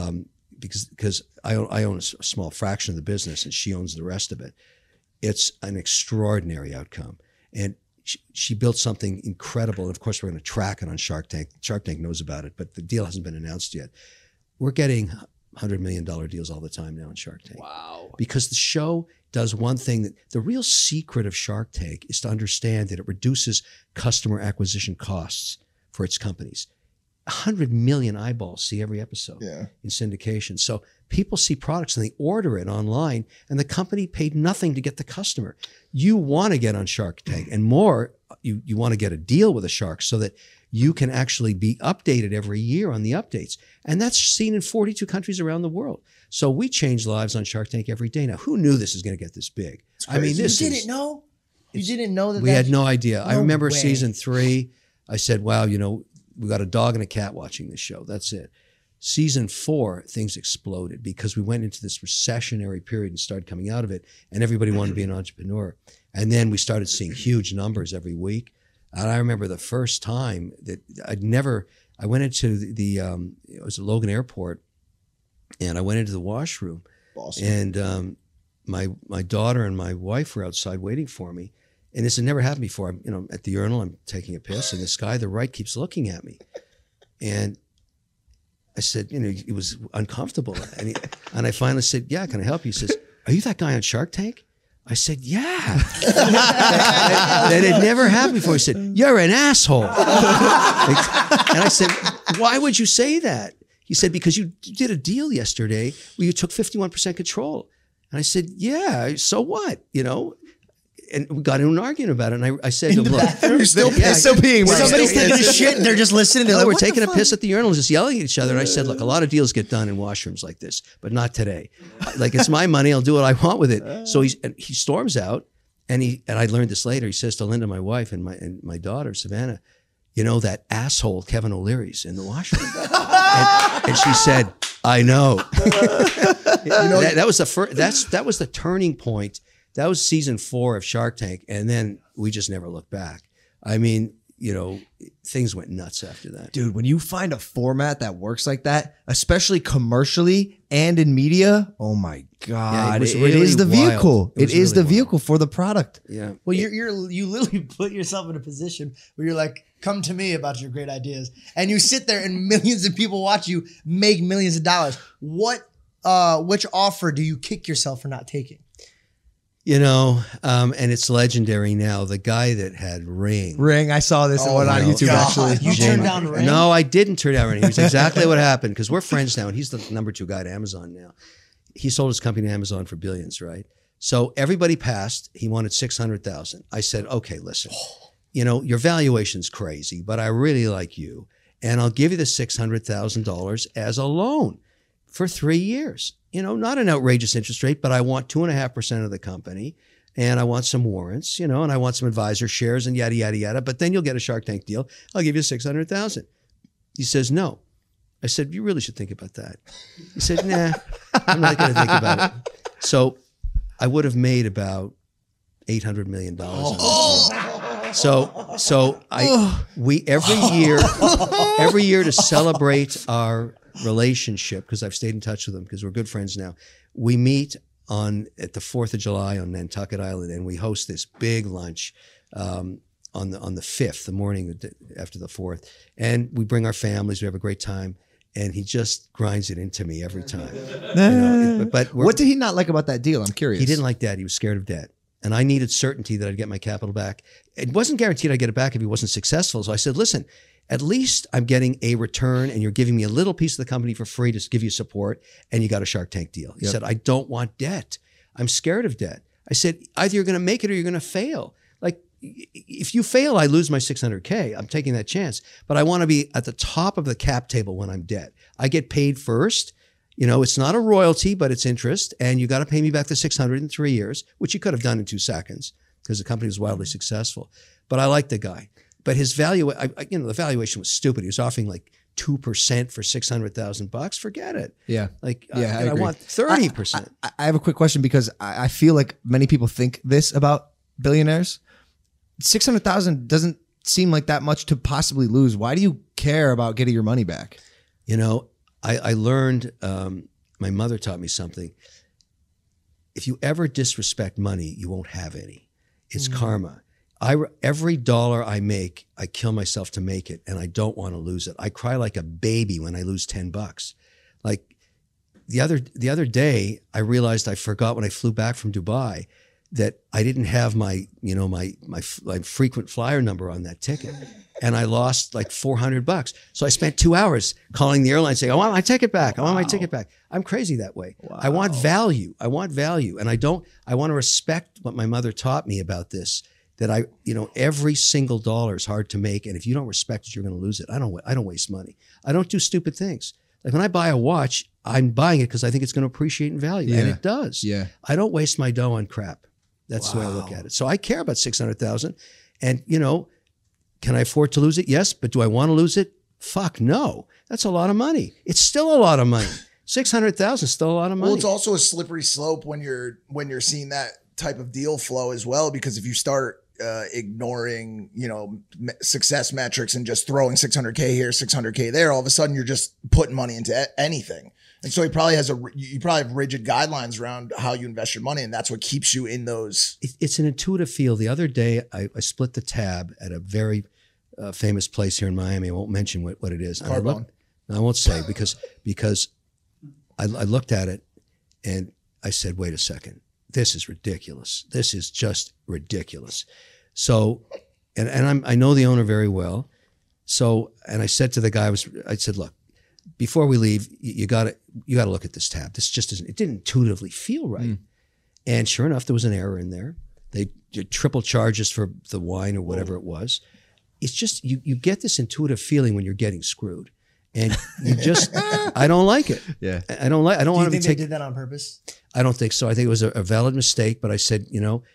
because I own a small fraction of the business and she owns the rest of it. It's an extraordinary outcome. And she built something incredible. And of course, we're going to track it on Shark Tank. Shark Tank knows about it, but the deal hasn't been announced yet. We're getting $100 million deals all the time now on Shark Tank. Wow. Because the show does one thing. That the real secret of Shark Tank is to understand that it reduces customer acquisition costs for its companies. 100 million eyeballs see every episode in syndication. So people see products and they order it online, and the company paid nothing to get the customer. You want to get on Shark Tank, and more, you want to get a deal with a shark so that you can actually be updated every year on the updates. And that's seen in 42 countries around the world. So we change lives on Shark Tank every day. Now, who knew this is going to get this big? I mean, You didn't know that we had no idea. I remember way. season 3, I said, wow, we got a dog and a cat watching this show. That's it. Season 4, things exploded because we went into this recessionary period and started coming out of it, and everybody wanted to be an entrepreneur. And then we started seeing huge numbers every week. And I remember the first time that I went into it was at Logan Airport, and I went into the washroom, and my daughter and my wife were outside waiting for me. And this had never happened before. I'm, at the urinal, I'm taking a piss, and this guy, the right, keeps looking at me. And I said, it was uncomfortable. And I finally said, yeah, can I help you? He says, are you that guy on Shark Tank? I said, yeah. That had never happened before. He said, you're an asshole. And I said, why would you say that? He said, because you did a deal yesterday where you took 51% control. And I said, yeah, so what? And we got into an argument about it. And I said to him, look, You're still Somebody's taking a shit and they're just listening. They're like, we're what the taking a fuck? piss at the urinal, just yelling at each other. And I said, look, a lot of deals get done in washrooms like this, but not today. Like, it's my money. I'll do what I want with it. So he storms out, and I learned this later. He says to Linda, my wife, and my daughter, Savannah, that asshole Kevin O'Leary's in the washroom. and she said, I know. That was the first. That was the turning point. That was season 4 of Shark Tank, and then we just never looked back. I mean, things went nuts after that. Dude, when you find a format that works like that, especially commercially and in media, oh my God, was it really is the wild. vehicle. It was It is really the vehicle for the product. Yeah. Well, you literally put yourself in a position where you're like, come to me about your great ideas, and you sit there and millions of people watch you make millions of dollars. Which offer do you kick yourself for not taking? And it's legendary now. The guy that had Ring. I saw this one on YouTube actually. You turned down Ring? No, I didn't turn down Ring. Here's exactly what happened, because we're friends now, and he's the number 2 guy at Amazon now. He sold his company to Amazon for billions, right? So everybody passed. He wanted $600,000. I said, okay, listen, your valuation's crazy, but I really like you, and I'll give you the $600,000 as a loan for 3 years. Not an outrageous interest rate, but I want 2.5% of the company, and I want some warrants, and I want some advisor shares and yada, yada, yada. But then you'll get a Shark Tank deal. I'll give you $600,000. He says, no. I said, you really should think about that. He said, nah, I'm not going to think about it. So I would have made about $800 million. We every year to celebrate our relationship, because I've stayed in touch with them because we're good friends now, we meet at the 4th of July on Nantucket Island, and we host this big lunch on the 5th, the morning after the 4th, and we bring our families. We have a great time, and he just grinds it into me every time. But What did he not like about that deal? I'm curious. he didn't like debt. He was scared of debt. And I needed certainty that I'd get my capital back. It wasn't guaranteed I'd get it back if he wasn't successful. So I said, listen, at least I'm getting a return, and you're giving me a little piece of the company for free to give you support, and you got a Shark Tank deal. He said, I don't want debt. I'm scared of debt. I said, either you're going to make it or you're going to fail. Like, if you fail, I lose my $600K. I'm taking that chance. But I want to be at the top of the cap table when I'm dead. I get paid first. It's not a royalty, but it's interest, and you got to pay me back the $600 in 3 years, which you could have done in 2 seconds because the company was wildly successful. But I liked the guy. But his the valuation was stupid. He was offering like 2% for $600,000. Forget it. Yeah. Like, I I agree. want 30%. I have a quick question, because I feel like many people think this about billionaires. 600,000 doesn't seem like that much to possibly lose. Why do you care about getting your money back? I learned, my mother taught me something. If you ever disrespect money, you won't have any. It's karma. Every dollar I make, I kill myself to make it, and I don't want to lose it. I cry like a baby when I lose $10. Like the other day, I realized I forgot when I flew back from Dubai that I didn't have my frequent flyer number on that ticket. And I lost like $400. So I spent 2 hours calling the airline saying, I want my ticket back. I want my ticket back. I'm crazy that way. Wow. I want value. And I want to respect what my mother taught me about this, that every single dollar is hard to make. And if you don't respect it, you're going to lose it. I don't waste money. I don't do stupid things. Like when I buy a watch, I'm buying it because I think it's going to appreciate in value. And it does. Yeah. I don't waste my dough on crap. That's the way I look at it. So I care about $600,000, and can I afford to lose it? Yes. But do I want to lose it? Fuck no. That's a lot of money. It's still a lot of money. $600,000 is still a lot of money. Well, it's also a slippery slope when you're seeing that type of deal flow as well, because if you start ignoring, success metrics and just throwing 600K here, 600K there, all of a sudden you're just putting money into anything. And so he probably you probably have rigid guidelines around how you invest your money, and that's what keeps you in those. It's an intuitive feel. The other day, I split the tab at a very famous place here in Miami. I won't mention what it is. And I won't say because I looked at it and I said, wait a second, this is ridiculous. This is just ridiculous. So, and I know the owner very well. So, and I said to the guy, I said, look, before we leave, you got to look at this tab. This just isn't. It didn't intuitively feel right. And sure enough, there was an error in there. They did triple charges for the wine or whatever it was. It's just you get this intuitive feeling when you're getting screwed, and you just I don't like it. Yeah, I don't want to be Do you think they taken. did that on purpose? I don't think so. I think it was a valid mistake. But I said,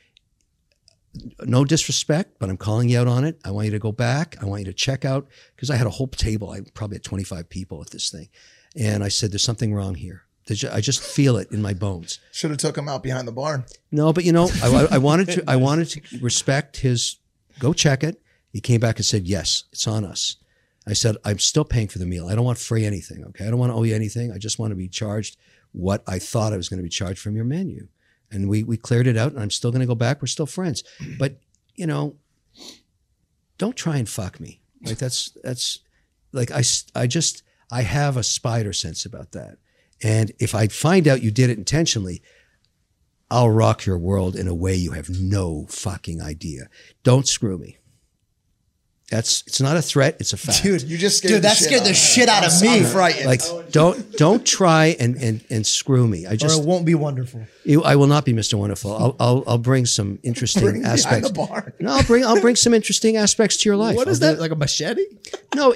no disrespect, but I'm calling you out on it. I want you to go back. I want you to check out, because I had a whole table. I probably had 25 people at this thing. And I said, there's something wrong here. I just feel it in my bones. Should have took him out behind the barn. No, but I wanted to respect his, go check it. He came back and said, yes, it's on us. I said, I'm still paying for the meal. I don't want free anything, okay? I don't want to owe you anything. I just want to be charged what I thought I was going to be charged from your menu. And we cleared it out, and I'm still going to go back. We're still friends. But, don't try and fuck me. Like that's like I have a spider sense about that. And if I find out you did it intentionally, I'll rock your world in a way you have no fucking idea. Don't screw me. It's not a threat. It's a fact. Dude, you just scared that scared the shit out of me. I'm frightened. Like don't try and screw me. Or it won't be wonderful. I will not be Mr. Wonderful. I'll bring some interesting aspects. Behind the barn. No, I'll bring some interesting aspects to your life. What is that? Like a machete? No,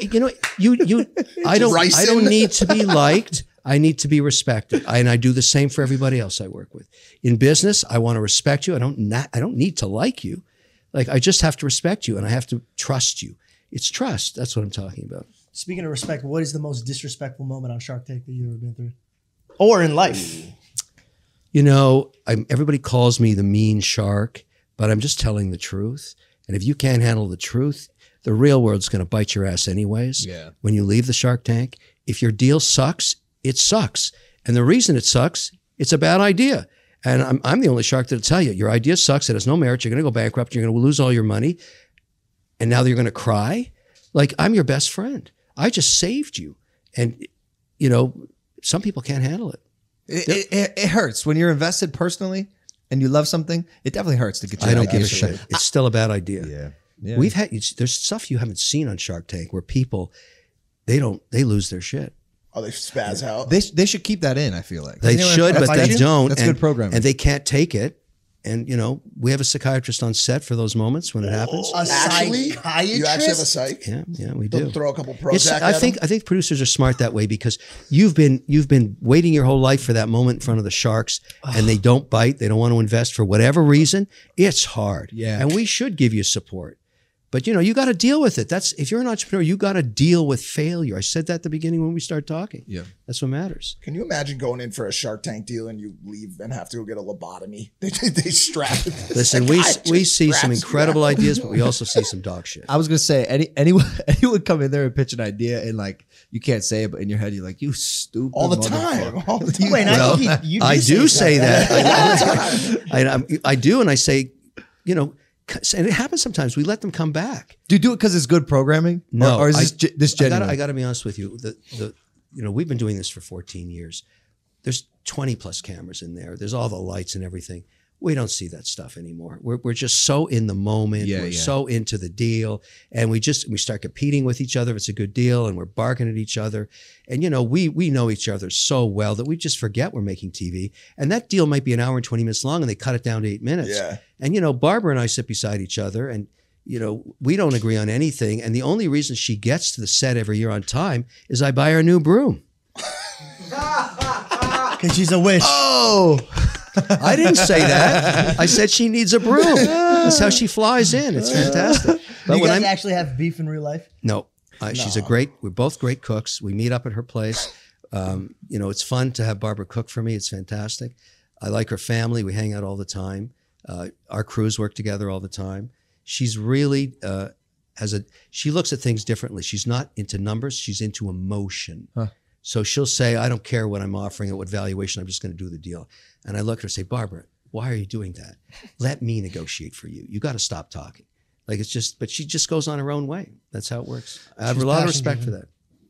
I don't need to be liked. I need to be respected. And I do the same for everybody else I work with. In business, I want to respect you. I don't need to like you. Like, I just have to respect you and I have to trust you. It's trust. That's what I'm talking about. Speaking of respect, what is the most disrespectful moment on Shark Tank that you've ever been through? Or in life? Everybody calls me the mean shark, but I'm just telling the truth. And if you can't handle the truth, the real world's going to bite your ass anyways. Yeah. When you leave the Shark Tank, if your deal sucks, it sucks. And the reason it sucks, it's a bad idea. And I'm the only shark that'll tell you, your idea sucks, it has no merit, you're going to go bankrupt, you're going to lose all your money, and now you're going to cry? Like, I'm your best friend. I just saved you. And, some people can't handle it. It hurts. When you're invested personally and you love something, it definitely hurts to get you. I don't give a shit. It's still a bad idea. Yeah. There's stuff you haven't seen on Shark Tank where people, they lose their shit. Oh, they spaz out. They should keep that in, I feel like. They should, but they don't. That's good programming. And they can't take it. And, we have a psychiatrist on set for those moments when it happens. A Actually, psychiatrist? you actually have a psych? Yeah, we do. Throw a couple Prozac I think producers are smart that way because you've been waiting your whole life for that moment in front of the sharks, and they don't bite. They don't want to invest for whatever reason. It's hard. Yeah. And we should give you support. But you got to deal with it. If you're an entrepreneur, you got to deal with failure. I said that at the beginning when we started talking. Yeah. That's what matters. Can you imagine going in for a Shark Tank deal and you leave and have to go get a lobotomy? They strap. Listen, we see some incredible ideas, but we also see some dog shit. I was gonna say anyone come in there and pitch an idea and like you can't say it, but in your head you're like, you stupid All the motherfucker. time. All the time. Wait, Well, I do say that. I do, and I say, and it happens sometimes. We let them come back. Do you do it because it's good programming? No, or is this genuine? I got to be honest with you. We've been doing this for 14 years. There's 20 plus cameras in there. There's all the lights and everything. We don't see that stuff anymore. We're just so in the moment. We're so into the deal, and we start competing with each other if it's a good deal, and we're barking at each other. And we know each other so well that we just forget we're making TV. And that deal might be an hour and 20 minutes long, and they cut it down to 8 minutes. Yeah. And Barbara and I sit beside each other, and we don't agree on anything. And the only reason she gets to the set every year on time is I buy her a new broom. Because she's a wish. Oh, I didn't say that. I said she needs a broom. That's how she flies in. It's fantastic. Do you guys actually have beef in real life? No. She's we're both great cooks. We meet up at her place. It's fun to have Barbara cook for me. It's fantastic. I like her family. We hang out all the time. Our crews work together all the time. she's really she looks at things differently. She's not into numbers. She's into emotion. So she'll say, I don't care what I'm offering at what valuation. I'm just going to do the deal. And I look at her and say, Barbara, why are you doing that? Let me negotiate for you. You got to stop talking. Like it's just, but she just goes on her own way. That's how it works. I have a lot of respect for that.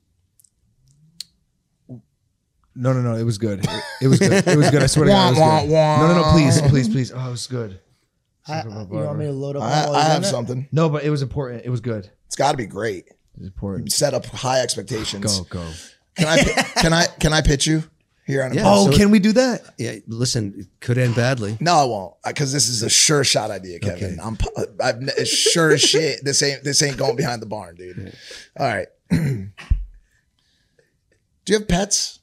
No. It was good. It was good. It was good. I swear to God, it was good. No. Please. Oh, it was good. You want me to load up? I have something. No, but it was important. It was good. It's got to be great. It's important. Set up high expectations. Go. Can I pitch you here on? Oh, can we do that? Yeah, listen, it could end badly. No, I won't, because this is a sure shot idea, Kevin. Okay. I'm sure as shit. This ain't going behind the barn, dude. Yeah. All right. Do you have pets?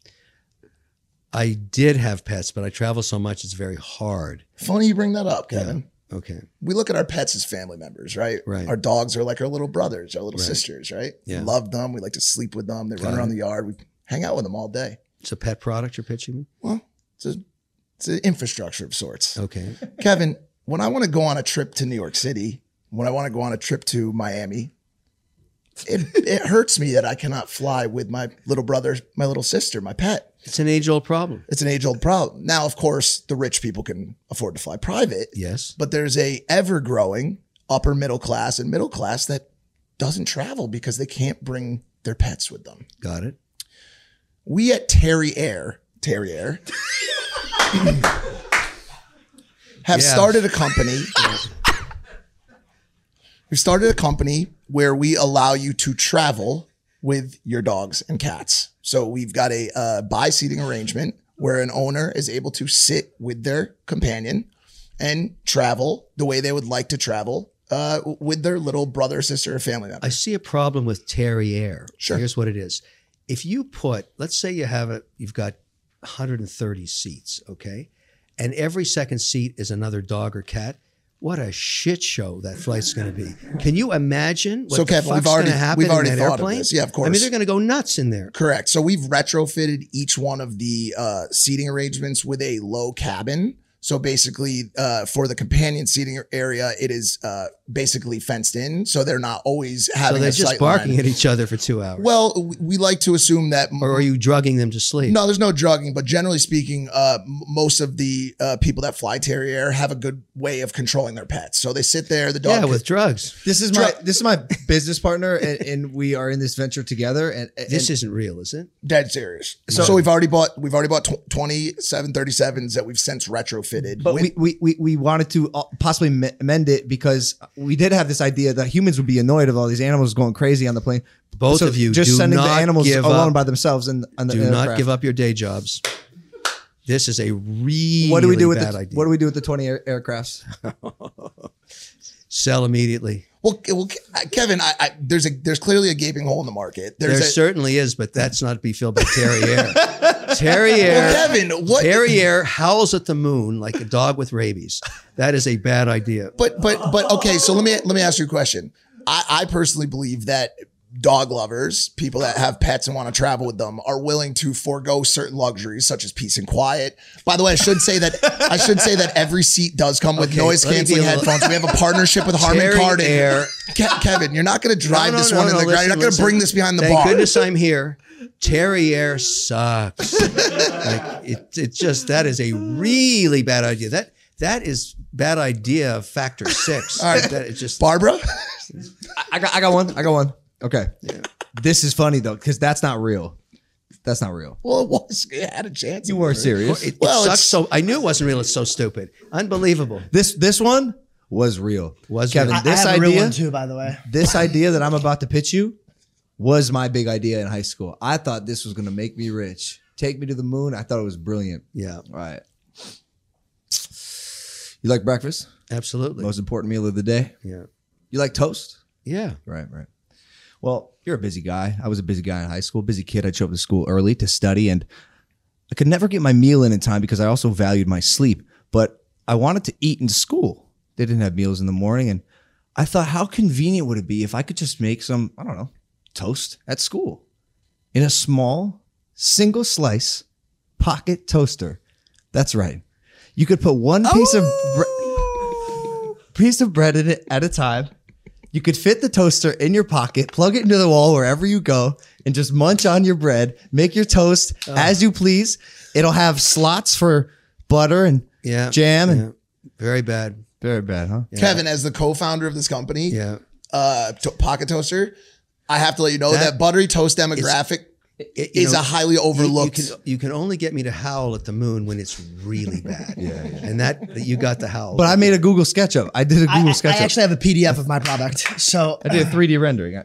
I did have pets, but I travel so much it's very hard. Funny you bring that up, Kevin. Yeah. Okay. We look at our pets as family members, right? Right. Our dogs are like our little brothers, our little sisters, right? Yeah. We love them. We like to sleep with them. They run around the yard. We hang out with them all day. It's a pet product you're pitching me? Well, it's an infrastructure of sorts. Okay. Kevin, when I want to go on a trip to New York City, when I want to go on a trip to Miami, it hurts me that I cannot fly with my little brother, my little sister, my pet. It's an age-old problem. It's an age-old problem. Now, of course, the rich people can afford to fly private. Yes. But there's a ever-growing upper middle class and middle class that doesn't travel because they can't bring their pets with them. Got it. We at Terry Air have started a company. We've started a company where we allow you to travel with your dogs and cats. So we've got a bi-seating arrangement where an owner is able to sit with their companion and travel the way they would like to travel with their little brother, sister, or family member. I see a problem with Terry Air. Sure. Here's what it is. If you put, let's say you've got 130 seats, okay? And every second seat is another dog or cat. What a shit show that flight's going to be. Can you imagine what the fuck's going to happen in that thought airplane? of this. Yeah, of course. I mean, they're going to go nuts in there. Correct. So we've retrofitted each one of the seating arrangements with a low cabin. So basically, for the companion seating area, it is basically fenced in. So they're not always having So they're a just sight barking line. at each other for 2 hours. Well, we like to assume that. Or are you drugging them to sleep? No, there's no drugging, but generally speaking, most of the people that fly Terry Air have a good way of controlling their pets. So they sit there, the dog. Yeah, with drugs. This is my business partner, and we are in this venture together. And This isn't real, is it? dead serious. So we've already bought 20 737s that we've since retrofitted. But we wanted to possibly amend it because we did have this idea that humans would be annoyed of all these animals going crazy on the plane. Both of you just do sending the not animals give alone up. by themselves on the Do aircraft. not give up your day jobs. This is a really What do we do with bad the idea. What do we do with the 20 aircrafts? Sell immediately. Well, Kevin, there's clearly a gaping hole in the market. There certainly is, but that's not to be filled by Terry Air. Terry Air. Well, Kevin, what? Terry Air howls at the moon like a dog with rabies. That is a bad idea. But okay. So let me ask you a question. I personally believe that dog lovers, people that have pets and want to travel with them, are willing to forego certain luxuries such as peace and quiet. By the way, I should say that every seat does come with Okay, noise let me canceling be a little- headphones. We have a partnership with Harman Terry Kardon. Air. Kevin, you're not going to drive No, this one in the ground. You're not going to bring this behind the Thank bar. goodness I'm here. Terry Air sucks. That is a really bad idea. That is bad idea factor 6. All right. It's just Barbara? I got one. Okay. This is funny though, because that's not real. That's not real. Well, it was. It had a chance. You weren't serious. It Well, sucks. it's- So I knew it wasn't real. It's so stupid. Unbelievable. This one was real. Was Kevin? real. I This have a real idea, one too, by the way. this idea that I'm about to pitch you, was my big idea in high school. I thought this was going to make me rich, take me to the moon. I thought it was brilliant. Yeah, All right. You like breakfast? absolutely. Most important meal of the day. Yeah, You like toast? yeah. Right. Well, you're a busy guy. I was a busy guy in high school, busy kid. I'd show up to school early to study, and I could never get my meal in time because I also valued my sleep. But I wanted to eat in school. They didn't have meals in the morning, and I thought, how convenient would it be if I could just make some, I don't know, toast at school in a small, single slice pocket toaster. That's right. You could put one piece of piece of bread in it at a time. You could fit the toaster in your pocket, plug it into the wall wherever you go, and just munch on your bread. Make your toast as you please. It'll have slots for butter and jam. And very bad. Very bad, huh? Yeah. Kevin, as the co-founder of this company, Yeah. Pocket Toaster, I have to let you know that buttery toast demographic is a highly overlooked. You can only get me to howl at the moon when it's really bad. And that you got the howl. But I made a Google SketchUp. I did a Google SketchUp. I actually have a PDF of my product. So I did a 3D rendering.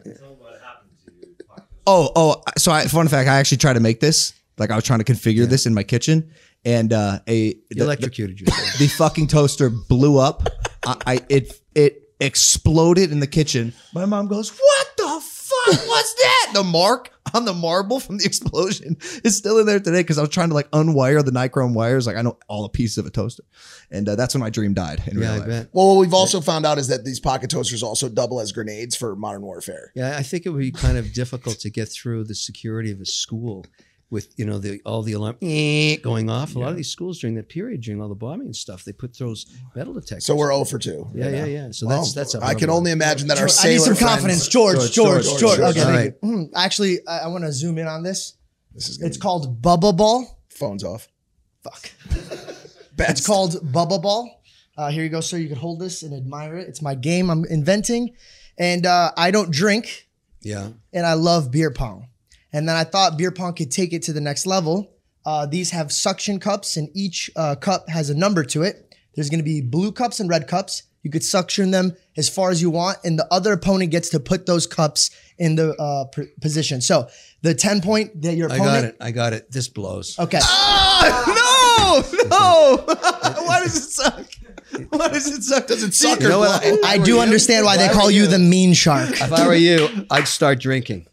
So fun fact, I actually tried to make this. Like I was trying to configure this in my kitchen, and electrocuted yourself. The fucking toaster blew up. It exploded in the kitchen. My mom goes, "What the fuck was that?" The mark on the marble from the explosion is still in there today because I was trying to like unwire the nichrome wires. Like I know all the pieces of a toaster, and that's when my dream died. In real life. I bet. Well, what we've also found out is that these pocket toasters also double as grenades for modern warfare. Yeah, I think it would be kind of difficult to get through the security of a school with all the alarm going off. A lot of these schools during that period, during all the bombing and stuff, they put those metal detectors. So we're 0 for 2. Yeah. So that's. I can only imagine that our I need sailor some friends- confidence. George. Okay, All thank you. Actually, I want to zoom in on this. This is It's called Bubba Ball. phones off. Fuck. Best. It's called Bubba Ball. Here you go, sir. You can hold this and admire it. It's my game I'm inventing. And I don't drink, Yeah. and I love beer pong. And then I thought beer pong could take it to the next level. These have suction cups, and each cup has a number to it. There's going to be blue cups and red cups. You could suction them as far as you want, and the other opponent gets to put those cups in the position. So the 10-point that your opponent... I got it. This blows. Okay. No! Why does it suck? Why does it suck? Does it suck or know what? blow? I do understand why they call you the mean shark. If I were you, I'd start drinking.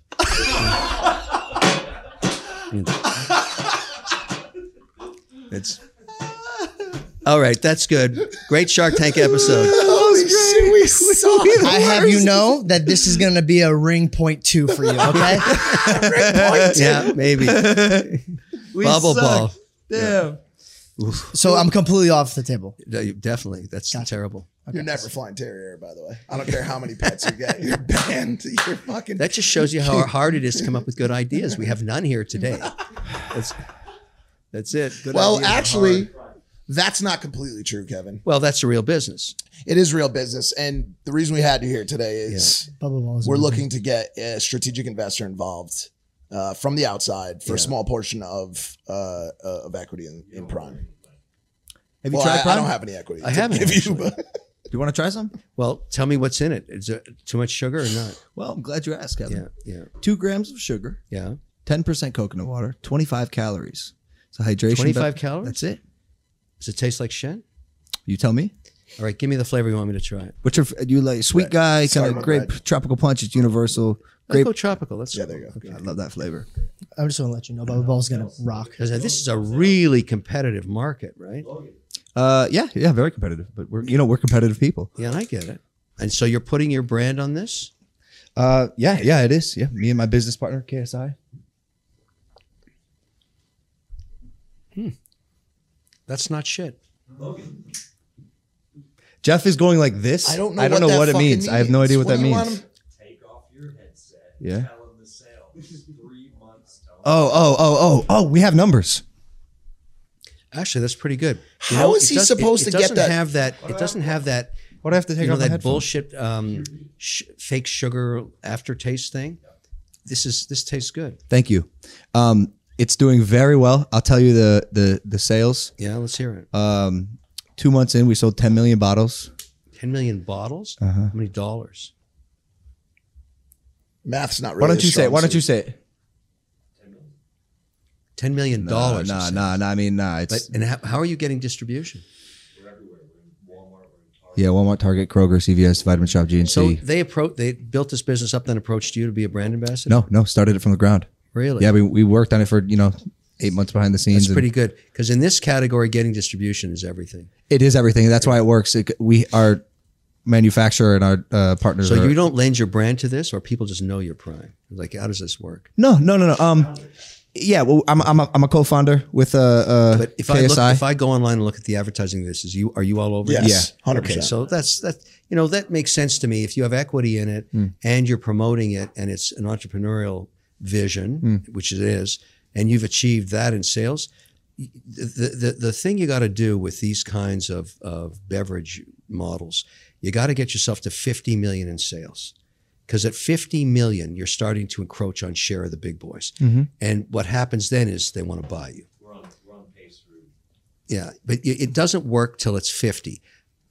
It's all right. That's good. Great Shark Tank episode. Holy shit, we saw it. I have you know that this is going to be a ring point 2 for you, okay? Yeah, maybe. Bubble ball. Damn. So I'm completely off the table. Definitely. That's terrible. You're never flying Terrier, by the way. I don't care how many pets you get. You're banned. You're fucking. That just shows you how hard it is to come up with good ideas. We have none here today. That's it. Good Well, ideas are actually, hard. that's not completely true, Kevin. Well, that's a real business. It is real business. And the reason we had you here today is Bubble ball is we're amazing. looking to get a strategic investor involved from the outside for a small portion of equity in Prime. Have you Well, tried I Prime? don't have any equity. I to haven't, give you, actually. but Do you want to try some? Well, tell me what's in it. Is it too much sugar or not? Well, I'm glad you asked, Kevin. Yeah. 2 grams of sugar, Yeah. 10% coconut water, 25 calories. So hydration. 25 calories? That's it. Does it taste like shit? You tell me. All right, give me the flavor you want me to try. What's your? You like sweet guy, kind Sorry, of my grape, bad. tropical punch. It's universal. Let's Grape. go tropical. Let's yeah, there you go. I love that flavor. I just want to let you know Bubble Ball's going to rock. Because this is a really competitive market, right? Yeah, very competitive. But we're competitive people. Yeah, and I get it. And so you're putting your brand on this? Yeah, it is. Yeah, me and my business partner, KSI. That's not shit. Jeff is going like this. I don't know. I don't know that what it fucking means. I have no idea what that do you want means. him- Take off your headset. Yeah. Tell them the sale. 3 months. Tell them Oh, we have numbers. Actually, that's pretty good. How is he supposed to get doesn't that? Have that? It doesn't have that. What do I have to take You know off my that headphones? bullshit fake sugar aftertaste thing. This tastes good. Thank you. It's doing very well. I'll tell you the sales. Yeah, let's hear it. 2 months in, we sold 10 million bottles. 10 million bottles. How many dollars? Math's not really. Why don't his you say it? strong Why don't you suit. say it? $10 million. Nah. But, It's and how are you getting distribution? Walmart, Target, Kroger, CVS, Vitamin Shop, So GNC. they built this business up, then approached you to be a brand ambassador. No, started it from the ground. Really? Yeah, we worked on it for 8 months behind the scenes. That's pretty good because in this category, getting distribution is everything. It is everything. That's why it works. We our manufacturer and our partners. So are, you don't lend your brand to this, or people just know your Prime. Like, how does this work? No. Yeah, well, I'm a co-founder with But if KSI. if I go online and look at the advertising, are you all over? Yes, it? 100%. Okay, so that makes sense to me. If you have equity in it and you're promoting it, and it's an entrepreneurial vision, which it is, and you've achieved that in sales, the thing you got to do with these kinds of beverage models, you got to get yourself to 50 million in sales. Because at 50 million, you're starting to encroach on share of the big boys. And what happens then is they want to buy you. We're on pace through. Yeah, but it doesn't work till it's 50.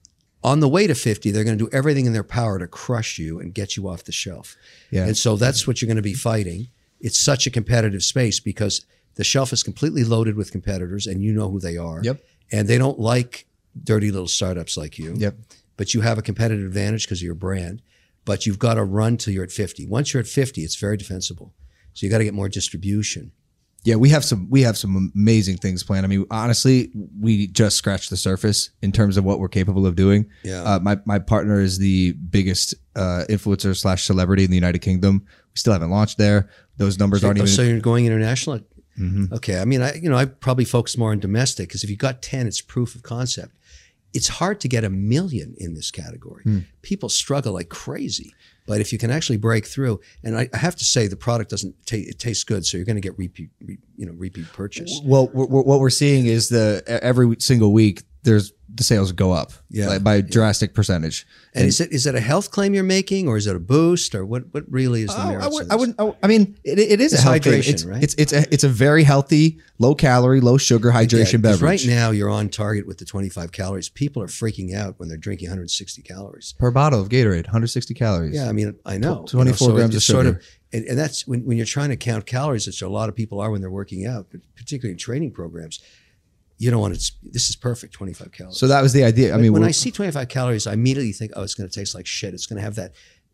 On the way to 50, they're going to do everything in their power to crush you and get you off the shelf. Yeah. And so that's what you're going to be fighting. It's such a competitive space because the shelf is completely loaded with competitors and you know who they are. Yep. And they don't like dirty little startups like you. Yep. But you have a competitive advantage because of your brand. But you've got to run till you're at 50. Once you're at 50, it's very defensible. So you got to get more distribution. Yeah, we have some amazing things planned. I mean, honestly, we just scratched the surface in terms of what we're capable of doing. Yeah. My partner is the biggest influencer / celebrity in the United Kingdom. We still haven't launched there. Those numbers aren't even. So you're going international? Okay. I mean, I probably focus more on domestic because if you got 10, it's proof of concept. It's hard to get 1 million in this category. People struggle like crazy. But if you can actually break through, and I have to say the product it tastes good, so you're going to get repeat purchase. Well, what we're seeing is every single week the sales go up by a drastic percentage. And is it a health claim you're making, or is it a boost, or what really is the merits of this? I mean, it is It's a health claim. hydration, right? It's a very healthy, low calorie, low sugar hydration 'cause beverage. right now you're on target with the 25 calories. People are freaking out when they're drinking 160 calories. Per bottle of Gatorade, 160 calories. Yeah, I mean, I know. 24 grams of it's sort sugar. And that's when you're trying to count calories, which a lot of people are when they're working out, but particularly in training programs. You don't want to. This is perfect, 25 calories. So that was the idea. I mean, when I see 25 calories, I immediately think, oh, it's going to taste like shit. It's going to have that,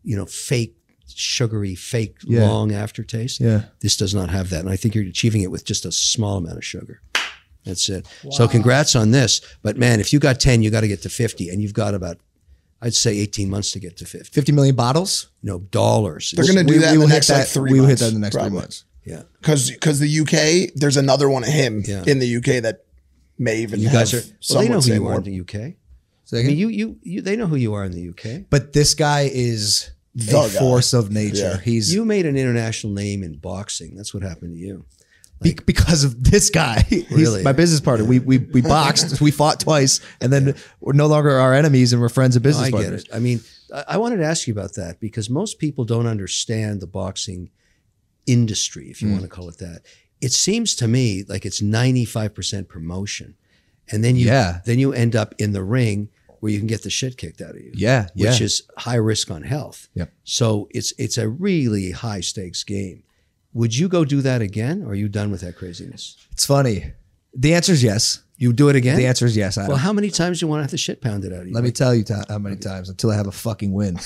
fake, sugary, fake, long aftertaste. Yeah. This does not have that. And I think you're achieving it with just a small amount of sugar. That's it. Wow. So congrats on this. But man, if you got 10, you got to get to 50. And you've got about, I'd say 18 months to get to 50. 50 million bottles? No, dollars. They're going to do that in the next 3 months. We will hit that in the next 3 months. Yeah. Because the UK, there's another one of him in the UK that may even you guys are. Well, they know who you are more. in the UK. I mean, you. They know who you are in the UK. But this guy is a force of nature. Yeah. You made an international name in boxing. That's what happened to you. Because of this guy. Really? He's my business partner. We boxed. We fought twice, and then we're no longer our enemies, and we're friends and business partners. I get it. I mean, I wanted to ask you about that because most people don't understand the boxing industry, if you want to call it that. It seems to me like it's 95% promotion. And then you end up in the ring where you can get the shit kicked out of you. Yeah. Which is high risk on health. Yep. So it's a really high stakes game. Would you go do that again, or are you done with that craziness? It's funny. The answer is yes. You do it again? The answer is yes. Well, how many times do you want to have the shit pounded out of you? Let me tell you how many times until I have a fucking win.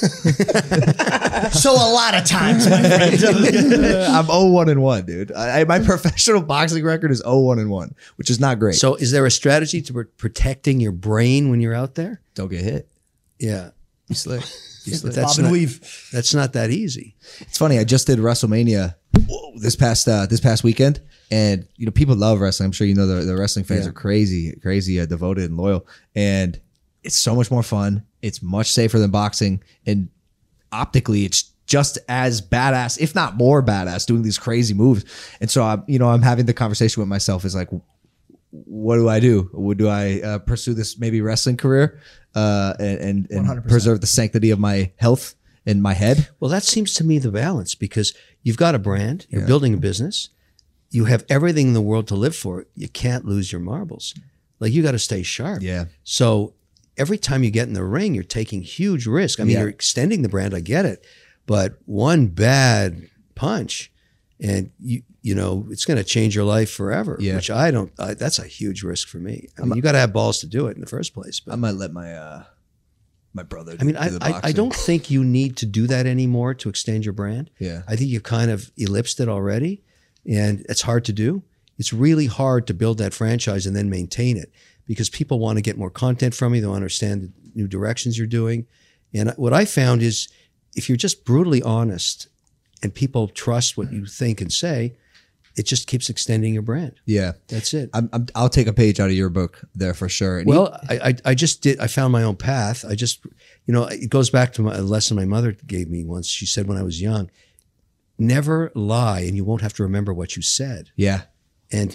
So a lot of times, my friend. I'm 0-1-1, dude. My professional boxing record is 0-1-1, which is not great. So is there a strategy to protecting your brain when you're out there? Don't get hit. Yeah. You slick. But Bob and weave. That's not that easy. It's funny. I just did WrestleMania this past weekend, and people love wrestling. I'm sure the wrestling fans are crazy, devoted and loyal, and it's so much more fun. It's much safer than boxing, and optically, it's just as badass, if not more badass, doing these crazy moves. And so I'm having the conversation with myself. Is like, what do I do? Do I pursue this maybe wrestling career and 100%. preserve the sanctity of my health and my head? Well, that seems to me the balance because you've got a brand, you're building a business, you have everything in the world to live for. You can't lose your marbles. Like you got to stay sharp. Yeah. So every time you get in the ring, you're taking huge risk. I mean, you're extending the brand. I get it, but one bad punch, and it's going to change your life forever. Yeah. Which I don't. That's a huge risk for me. I mean, you got to have balls to do it in the first place. But I might let my brother. I mean, do the I boxing. don't think you need to do that anymore to extend your brand. Yeah. I think you've kind of ellipsed it already, and it's hard to do. It's really hard to build that franchise and then maintain it because people want to get more content from you. They want to understand the new directions you're doing. And what I found is if you're just brutally honest and people trust what you think and say, it just keeps extending your brand. Yeah. That's it. I'll take a page out of your book there for sure. And Well, I just did. I found my own path. I just, it goes back to a lesson my mother gave me once. She said when I was young, never lie and you won't have to remember what you said. yeah. And,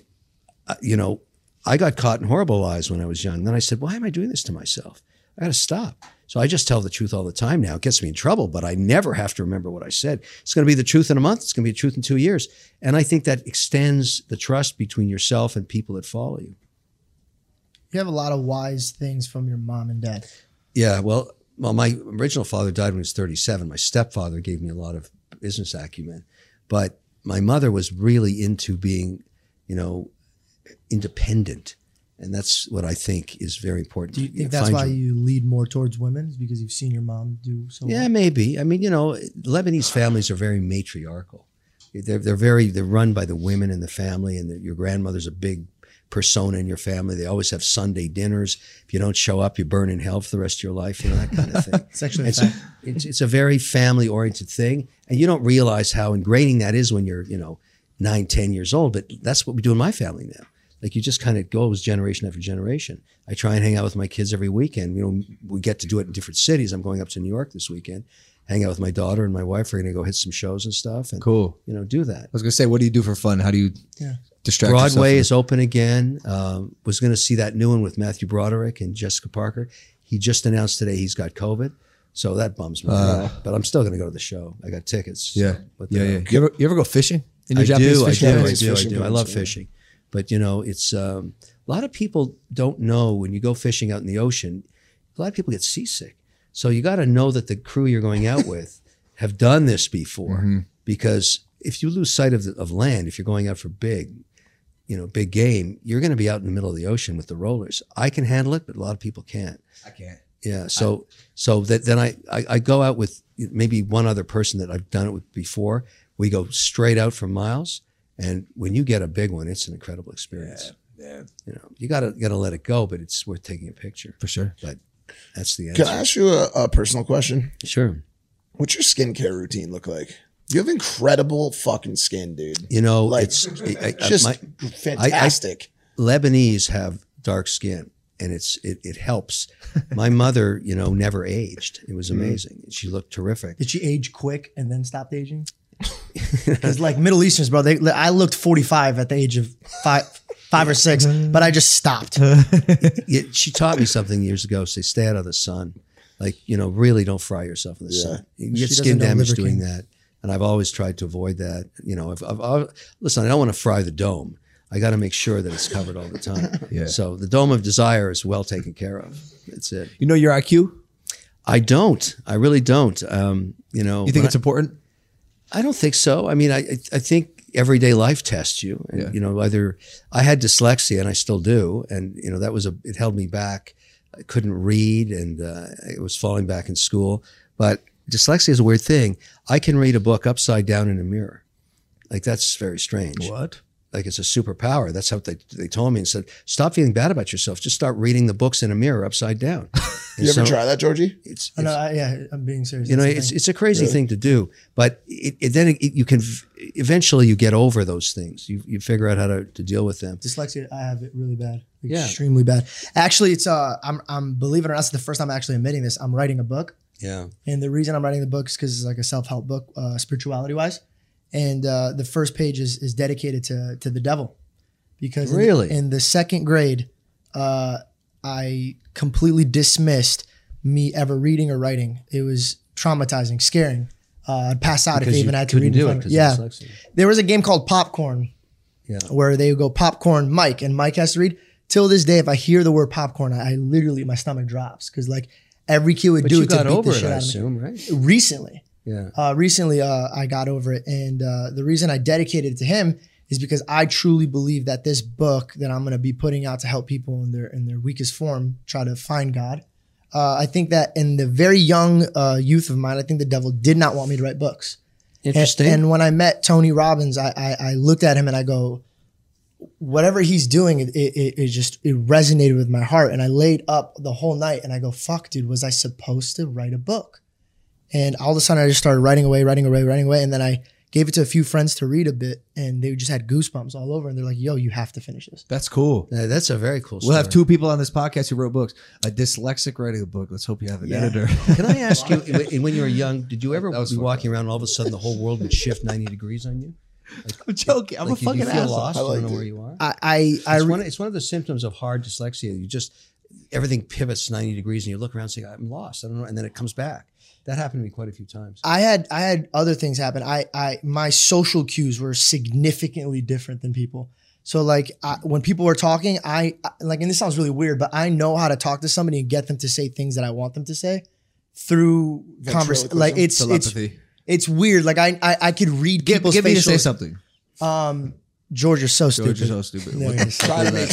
I got caught in horrible lies when I was young. Then I said, why am I doing this to myself? I got to stop. So I just tell the truth all the time now. It gets me in trouble, but I never have to remember what I said. It's going to be the truth in a month. It's going to be the truth in 2 years. And I think that extends the trust between yourself and people that follow you. You have a lot of wise things from your mom and dad. Yeah, well, my original father died when he was 37. My stepfather gave me a lot of business acumen, but my mother was really into being, independent, and that's what I think is very important. Do you think that's why you lead more towards women? Is because you've seen your mom do so? Yeah, well? maybe. I mean, Lebanese families are very matriarchal. They're run by the women in the family, and your grandmother's a big persona in your family. They always have Sunday dinners. If you don't show up, you burn in hell for the rest of your life, that kind of thing. It's actually a fact. It's a very family-oriented thing, and you don't realize how ingraining that is when you're, 9, 10 years old, but that's what we do in my family now. Like, you just kind of goes generation after generation. I try and hang out with my kids every weekend. We get to do it in different cities. I'm going up to New York this weekend, hang out with my daughter and my wife. We're going to go hit some shows and stuff. And, Cool. Do that. I was going to say, what do you do for fun? How do you distract Broadway yourself? is open again. Was going to see that new one with Matthew Broderick and Jessica Parker. He just announced today he's got COVID. So that bums me out. But I'm still going to go to the show. I got tickets. Yeah. So, but, yeah. You ever go fishing? In your I Japanese do. fishing? I love fishing. But, it's a lot of people don't know when you go fishing out in the ocean, a lot of people get seasick. So you got to know that the crew you're going out with have done this before, because if you lose sight of land, if you're going out for big game, you're going to be out in the middle of the ocean with the rollers. I can handle it, but a lot of people can't. I can't. Yeah. So then I go out with maybe one other person that I've done it with before. We go straight out for miles. And when you get a big one, it's an incredible experience. Yeah. You gotta let it go, but it's worth taking a picture For sure. But that's the answer. Can I ask you a personal question? Sure. What's your skincare routine look like? You have incredible fucking skin, dude. Like, it's just fantastic. Lebanese have dark skin, and it helps. My mother, never aged. It was amazing. She looked terrific. Did she age quick and then stopped aging? Because like Middle Easterns, bro, I looked 45 at the age of five or 6, but I just stopped. She taught me something years ago. Say, stay out of the sun. Like, really don't fry yourself in the sun. You can get skin damage doing that. And I've always tried to avoid that. Listen, I don't want to fry the dome. I got to make sure that it's covered all the time. Yeah. So the dome of desire is well taken care of. That's it. You know your IQ? I don't. I really don't. You think it's important? I don't think so. I mean, I think everyday life tests you. And, either I had dyslexia and I still do. And, it held me back. I couldn't read and I was falling back in school. But dyslexia is a weird thing. I can read a book upside down in a mirror. Like, that's very strange. What? Like, it's a superpower. That's how they told me and said, stop feeling bad about yourself. Just start reading the books in a mirror upside down. You ever try that, Georgie? I'm being serious. It's a crazy thing to do, but you can eventually you get over those things. You figure out how to deal with them. Dyslexia, I have it really bad, extremely bad. Actually, it's I'm believe it or not, it's the first time I'm actually admitting this. I'm writing a book. Yeah, and the reason I'm writing the book is because it's like a self-help book, spirituality wise, and the first page is dedicated to the devil, because in the second grade, I completely dismissed me ever reading or writing. It was traumatizing, scaring. I'd pass out if I even had to read. There was a game called Popcorn, where they would go popcorn, Mike, and Mike has to read. Till this day, if I hear the word popcorn, I literally, my stomach drops, because like every kid would do it to beat the shit out of me. I assume, right? Recently. Yeah. Recently, I got over it. And the reason I dedicated it to him is because I truly believe that this book that I'm going to be putting out to help people in their weakest form try to find God. I think that in the very young youth of mine, I think the devil did not want me to write books. Interesting. And when I met Tony Robbins, I looked at him and I go, whatever he's doing, it resonated with my heart. And I laid up the whole night and I go, fuck, dude, was I supposed to write a book? And all of a sudden I just started writing away. And then I gave it to a few friends to read a bit, and they just had goosebumps all over. And they're like, "Yo, you have to finish this." That's cool. That's a very cool story. We'll have 2 people on this podcast who wrote books. A dyslexic writing a book. Let's hope you have an editor. Can I ask you, when you were young, did you ever be walking around and all of a sudden the whole world would shift 90 degrees on you? I'm joking. I'm a Did fucking you feel asshole. lost? You don't know where you are? It's one of the symptoms of hard dyslexia. You just, everything pivots 90 degrees and you look around and say, I'm lost. I don't know. And then it comes back. That happened to me quite a few times. I had other things happen. My social cues were significantly different than people. So like when people were talking, I like, and this sounds really weird, but I know how to talk to somebody and get them to say things that I want them to say through conversation. Like it's weird. Like I could read people's Get me to facial. say something. George, you're so stupid. George is so stupid. Try to make.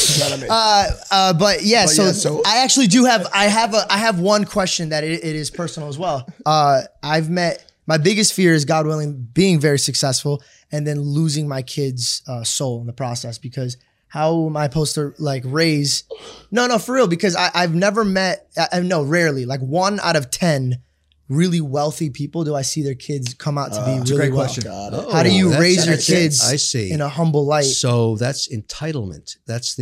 But yeah, so I actually do have. I have one question that it is personal as well. I've met my biggest fear is, God willing, being very successful and then losing my kid's soul in the process. Because how am I supposed to like raise? No, for real. Because I've never met. Rarely. Like 1 out of 10. Really wealthy people, do I see their kids come out to be really great well? question. How do you raise your kids I see. in a humble light? So that's entitlement.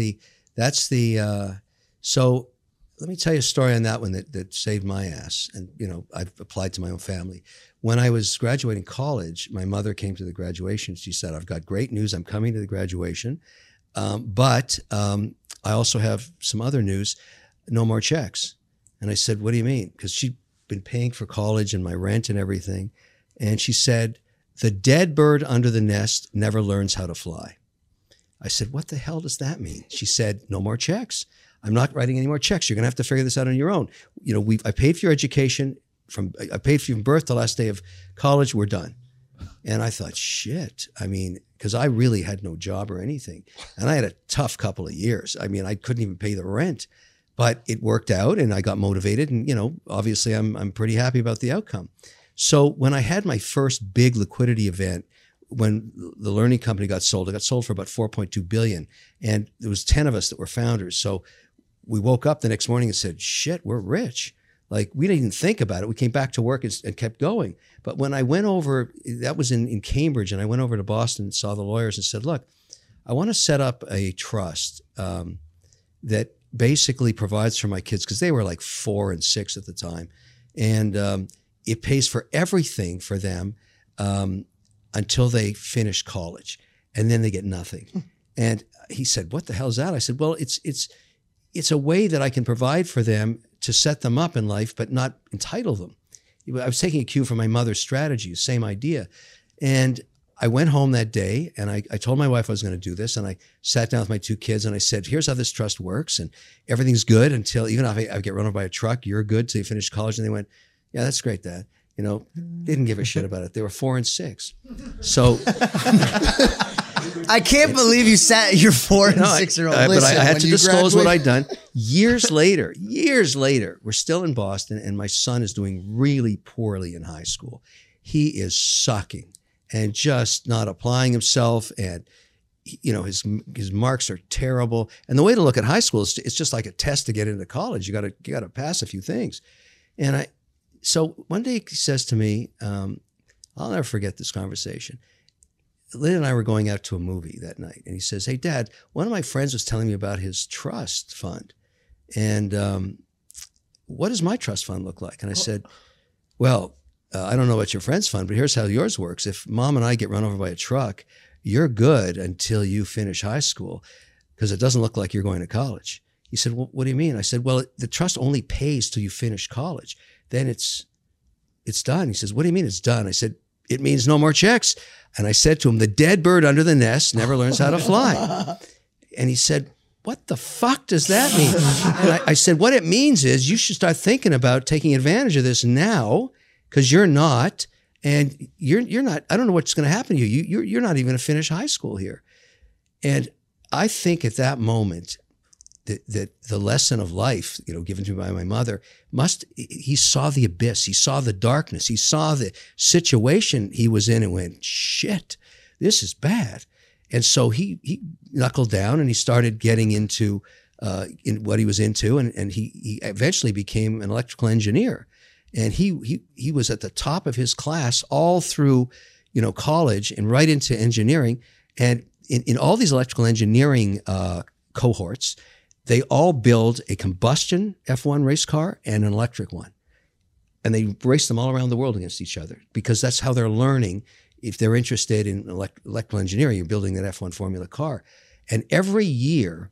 So let me tell you a story on that one that saved my ass. And, I've applied to my own family. When I was graduating college, my mother came to the graduation. She said, I've got great news. I'm coming to the graduation. But I also have some other news, no more checks. And I said, what do you mean? Because she'd been paying for college and my rent and everything. And she said, the dead bird under the nest never learns how to fly. I said, what the hell does that mean? She said, no more checks. I'm not writing any more checks. You're going to have to figure this out on your own. I paid for your education I paid for you from birth to the last day of college. We're done. And I thought, shit. I mean, because I really had no job or anything. And I had a tough couple of years. I mean, I couldn't even pay the rent. But it worked out and I got motivated. And, obviously I'm pretty happy about the outcome. So when I had my first big liquidity event, when the learning company got sold, it got sold for about $4.2 billion. And there was 10 of us that were founders. So we woke up the next morning and said, shit, we're rich. Like we didn't even think about it. We came back to work and kept going. But when I went over, that was in Cambridge, and I went over to Boston and saw the lawyers and said, look, I want to set up a trust that basically provides for my kids, because they were like 4 and 6 at the time. And it pays for everything for them until they finish college. And then they get nothing. And he said, what the hell is that? I said, well, it's a way that I can provide for them to set them up in life, but not entitle them. I was taking a cue from my mother's strategy, same idea. And I went home that day and I told my wife I was going to do this. And I sat down with my 2 kids and I said, here's how this trust works. And everything's good until, even if I get run over by a truck, you're good till you finish college. And they went, yeah, that's great, Dad. Didn't give a shit about it. They were 4 and 6. So I can't believe you sat your 4 and 6-year-old. But I had to disclose what I'd done. Years later, we're still in Boston and my son is doing really poorly in high school. He is sucking and just not applying himself, and his marks are terrible. And the way to look at high school is it's just like a test to get into college. You got to pass a few things. And so one day he says to me, I'll never forget this conversation. Lynn and I were going out to a movie that night, and he says, hey, Dad, one of my friends was telling me about his trust fund. And what does my trust fund look like? And I said, well, I don't know about your friend's fund, but here's how yours works. If Mom and I get run over by a truck, you're good until you finish high school, because it doesn't look like you're going to college. He said, well, what do you mean? I said, well, the trust only pays till you finish college. Then it's done. He says, what do you mean it's done? I said, it means no more checks. And I said to him, the dead bird under the nest never learns how to fly. And he said, what the fuck does that mean? And I said, what it means is you should start thinking about taking advantage of this now, because you're not, and you're not, I don't know what's going to happen to you. You're not even going to finish high school here. And I think at that moment, that the lesson of life, given to me by my mother, he saw the abyss. He saw the darkness. He saw the situation he was in and went, shit, this is bad. And so he knuckled down and he started getting into in what he was into. And he eventually became an electrical engineer. And he was at the top of his class all through college and right into engineering. And in all these electrical engineering cohorts, they all build a combustion F1 race car and an electric one. And they race them all around the world against each other because that's how they're learning. If they're interested in electrical engineering, you're building that F1 Formula car. And every year,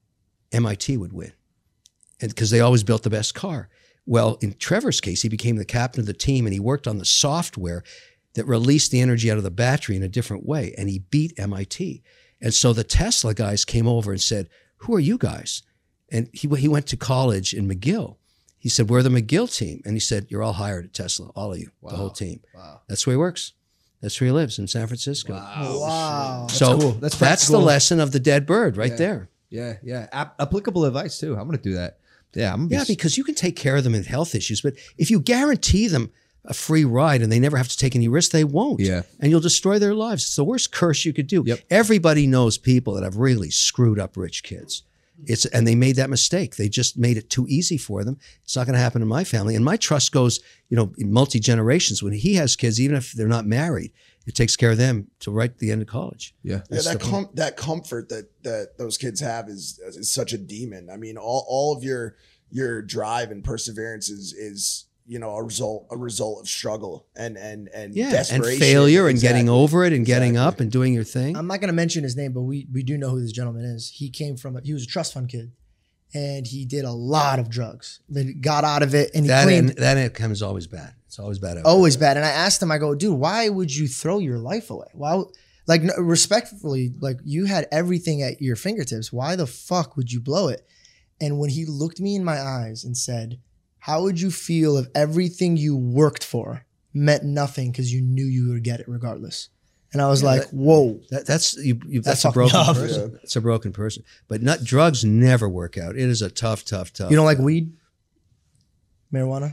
MIT would win, and because they always built the best car. Well, in Trevor's case, he became the captain of the team, and he worked on the software that released the energy out of the battery in a different way, and he beat MIT. And so the Tesla guys came over and said, "Who are you guys?" And he went to college in McGill. He said, "We're the McGill team." And he said, "You're all hired at Tesla, all of you, the whole team." Wow. That's where he works. That's where he lives, in San Francisco. Wow. So cool. that's the lesson of the dead bird right there. Yeah. Applicable advice too. I'm going to do that. Yeah. Because you can take care of them in health issues, but if you guarantee them a free ride and they never have to take any risk, they won't. Yeah. And you'll destroy their lives. It's the worst curse you could do. Yep. Everybody knows people that have really screwed up rich kids. And they made that mistake. They just made it too easy for them. It's not going to happen in my family. And my trust goes, in multi-generations. When he has kids, even if they're not married, it takes care of them till right at the end of college. Yeah. That comfort that those kids have is such a demon. I mean, all of your drive and perseverance is a result of struggle and desperation and failure and getting over it and getting up and doing your thing. I'm not going to mention his name, but we do know who this gentleman is. He was a trust fund kid, and he did a lot of drugs. Then got out of it, and he cleaned. That outcome is always bad. It's always bad. Always bad. And I asked him, I go, dude, why would you throw your life away? Why? Like, respectfully, like, you had everything at your fingertips. Why the fuck would you blow it? And when he looked me in my eyes and said, "How would you feel if everything you worked for meant nothing because you knew you would get it regardless?" And I was like, "Whoa, that's a broken person. Yeah. It's a broken person. But drugs never work out. It is a tough. You don't like weed, marijuana?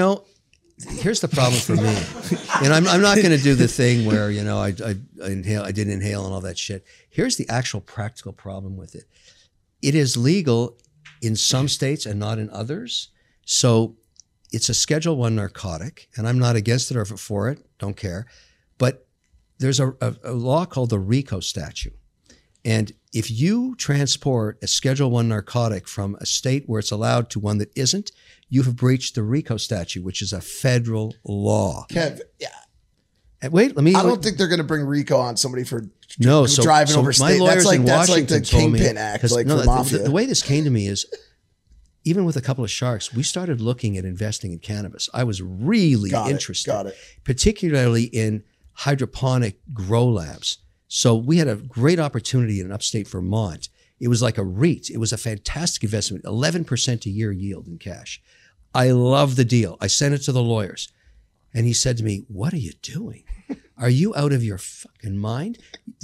Here's the problem for me. And I'm not going to do the thing where I inhale. I didn't inhale and all that shit. Here's the actual practical problem with it. It is legal in some states and not in others. So it's a Schedule I narcotic, and I'm not against it or for it, don't care. But there's a law called the RICO statute. And if you transport a Schedule I narcotic from a state where it's allowed to one that isn't, you have breached the RICO statute, which is a federal law. Kev, yeah. And wait, I don't think they're going to bring RICO on somebody for driving over my state. lawyers in That's like Washington the told me, Kingpin Act, like no, for mafia. the way this came to me is, even with a couple of sharks, we started looking at investing in cannabis. I was really interested, Got it. particularly in hydroponic grow labs. So we had a great opportunity in upstate Vermont. It was like a REIT. It was a fantastic investment, 11% a year yield in cash. I love the deal. I sent it to the lawyers. And he said to me, "What are you doing? Are you out of your fucking mind?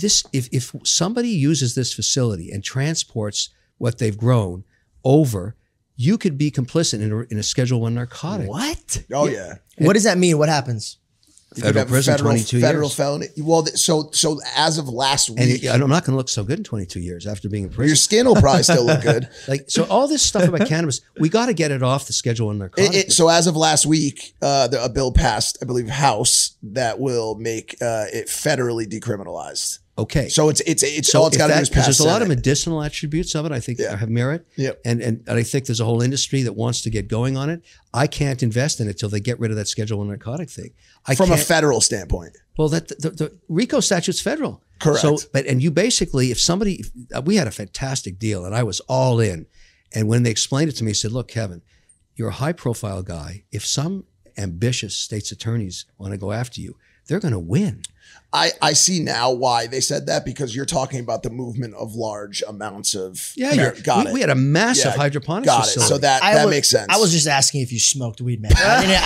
If somebody uses this facility and transports what they've grown over, you could be complicit in a Schedule I narcotic." What? Oh yeah. What does that mean? What happens? Federal prison, 22 federal years. felony. Well, so as of last week, And I'm not going to look so good in 22 years after being in prison. your skin will probably still look good. So all this stuff about cannabis, we got to get it off the Schedule I narcotic. So as of last week, a bill passed, I believe, House that will make it federally decriminalized. Okay. So it's all it's got to do is pass. There's a lot of Senate. medicinal attributes of it. I think have merit. Yep. And I think there's a whole industry that wants to get going on it. I can't invest in it till they get rid of that Schedule I narcotic thing. From a federal standpoint. Well, the RICO statute's federal. Correct. So, and you basically, we had a fantastic deal and I was all in. And when they explained it to me, I said, "Look, Kevin, you're a high profile guy. If some ambitious state's attorneys want to go after you, they're going to win." I see now why they said that, because you're talking about the movement of large amounts of we had a massive hydroponics facility. So that makes sense. I was just asking if you smoked weed, man.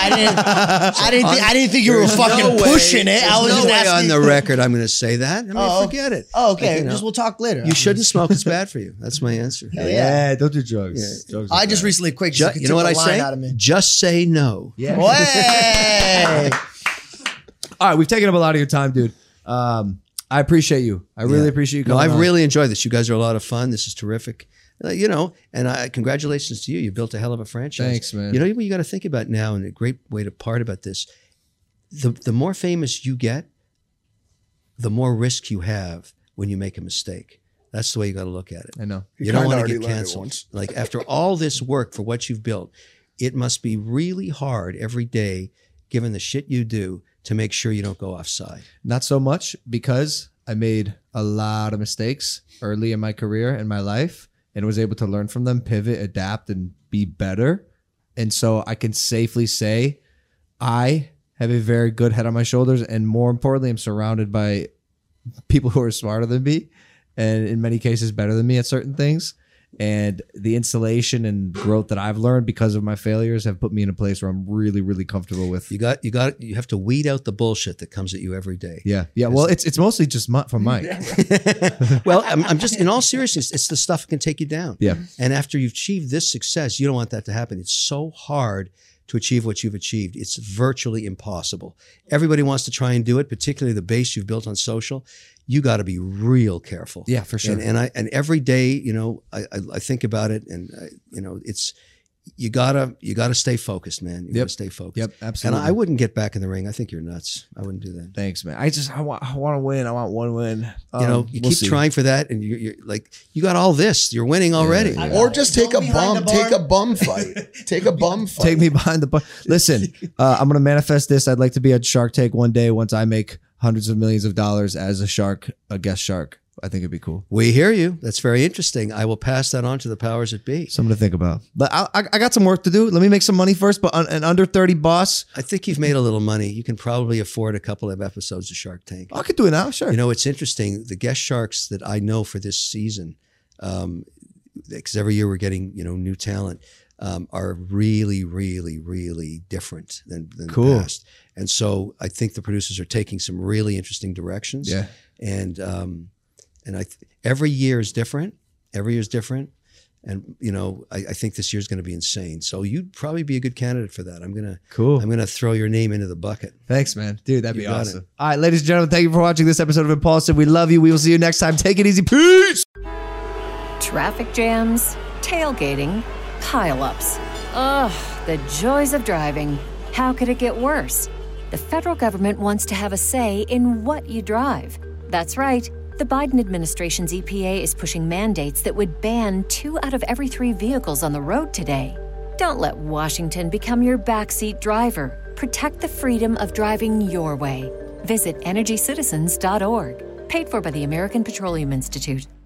I didn't think you were fucking pushing it. I was no just way asking. on the record I'm going to say that. Forget it. Oh, okay. Like, We'll talk later. You shouldn't smoke. It's bad for you. That's my answer. Yeah, don't do drugs. Drugs are I just bad. recently quit. You know what I say? Out of me. Just say no. Yeah. Way. All right, we've taken up a lot of your time, dude. I appreciate you. I really appreciate you No, coming I've on. really enjoyed this. You guys are a lot of fun. This is terrific. And congratulations to you. You built a hell of a franchise. Thanks, man. You know what you got to think about now, and a great way to part about this. The more famous you get, the more risk you have when you make a mistake. That's the way you got to look at it. I know. You don't kinda want to already get learned it canceled. once. Like after all this work for what you've built, it must be really hard every day, given the shit you do, to make sure you don't go offside. Not so much, because I made a lot of mistakes early in my career and my life and was able to learn from them, pivot, adapt, and be better. And so I can safely say I have a very good head on my shoulders. And more importantly, I'm surrounded by people who are smarter than me and in many cases better than me at certain things. And the installation and growth that I've learned because of my failures have put me in a place where I'm really, really comfortable with. You have to weed out the bullshit that comes at you every day. Yeah. Well, it's mostly just from Mike. Well, I'm just, in all seriousness, it's the stuff that can take you down. Yeah. And after you've achieved this success, you don't want that to happen. It's so hard to achieve what you've achieved. It's virtually impossible. Everybody wants to try and do it, particularly the base you've built on social. You got to be real careful. Yeah, for sure. And every day, I think about it, and it's you gotta stay focused, man. You gotta stay focused. Yep, absolutely. And I wouldn't get back in the ring. I think you're nuts. I wouldn't do that. Thanks, man. I want to win. I want one win. You we'll keep see. trying for that, and you're like, you got all this. You're winning already. Or just take Go a behind bum. the Take bar. a bum fight. Take a bum fight. Take me behind the bar. Listen, I'm going to manifest this. I'd like to be at Shark Tank one day once I make hundreds of millions of dollars as a guest shark. I think it'd be cool. We hear you. That's very interesting. I will pass that on to the powers that be. Something to think about. But I got some work to do. Let me make some money first. But an under 30 boss, I think you've made a little money. You can probably afford a couple of episodes of Shark Tank. I could do it now. Sure. It's interesting. The guest sharks that I know for this season, because every year we're getting new talent, are really, really, really different than Cool. the past. And so I think the producers are taking some really interesting directions. Yeah. And every year is different. Every year is different. And I think this year's going to be insane. So you'd probably be a good candidate for that. I'm gonna throw your name into the bucket. Thanks, man. Dude, that'd be You got awesome. it. All right, ladies and gentlemen, thank you for watching this episode of Impulsive. We love you. We will see you next time. Take it easy. Peace. Traffic jams, tailgating, pileups. Ugh, the joys of driving. How could it get worse? The federal government wants to have a say in what you drive. That's right. The Biden administration's EPA is pushing mandates that would ban 2 out of every 3 vehicles on the road today. Don't let Washington become your backseat driver. Protect the freedom of driving your way. Visit EnergyCitizens.org. Paid for by the American Petroleum Institute.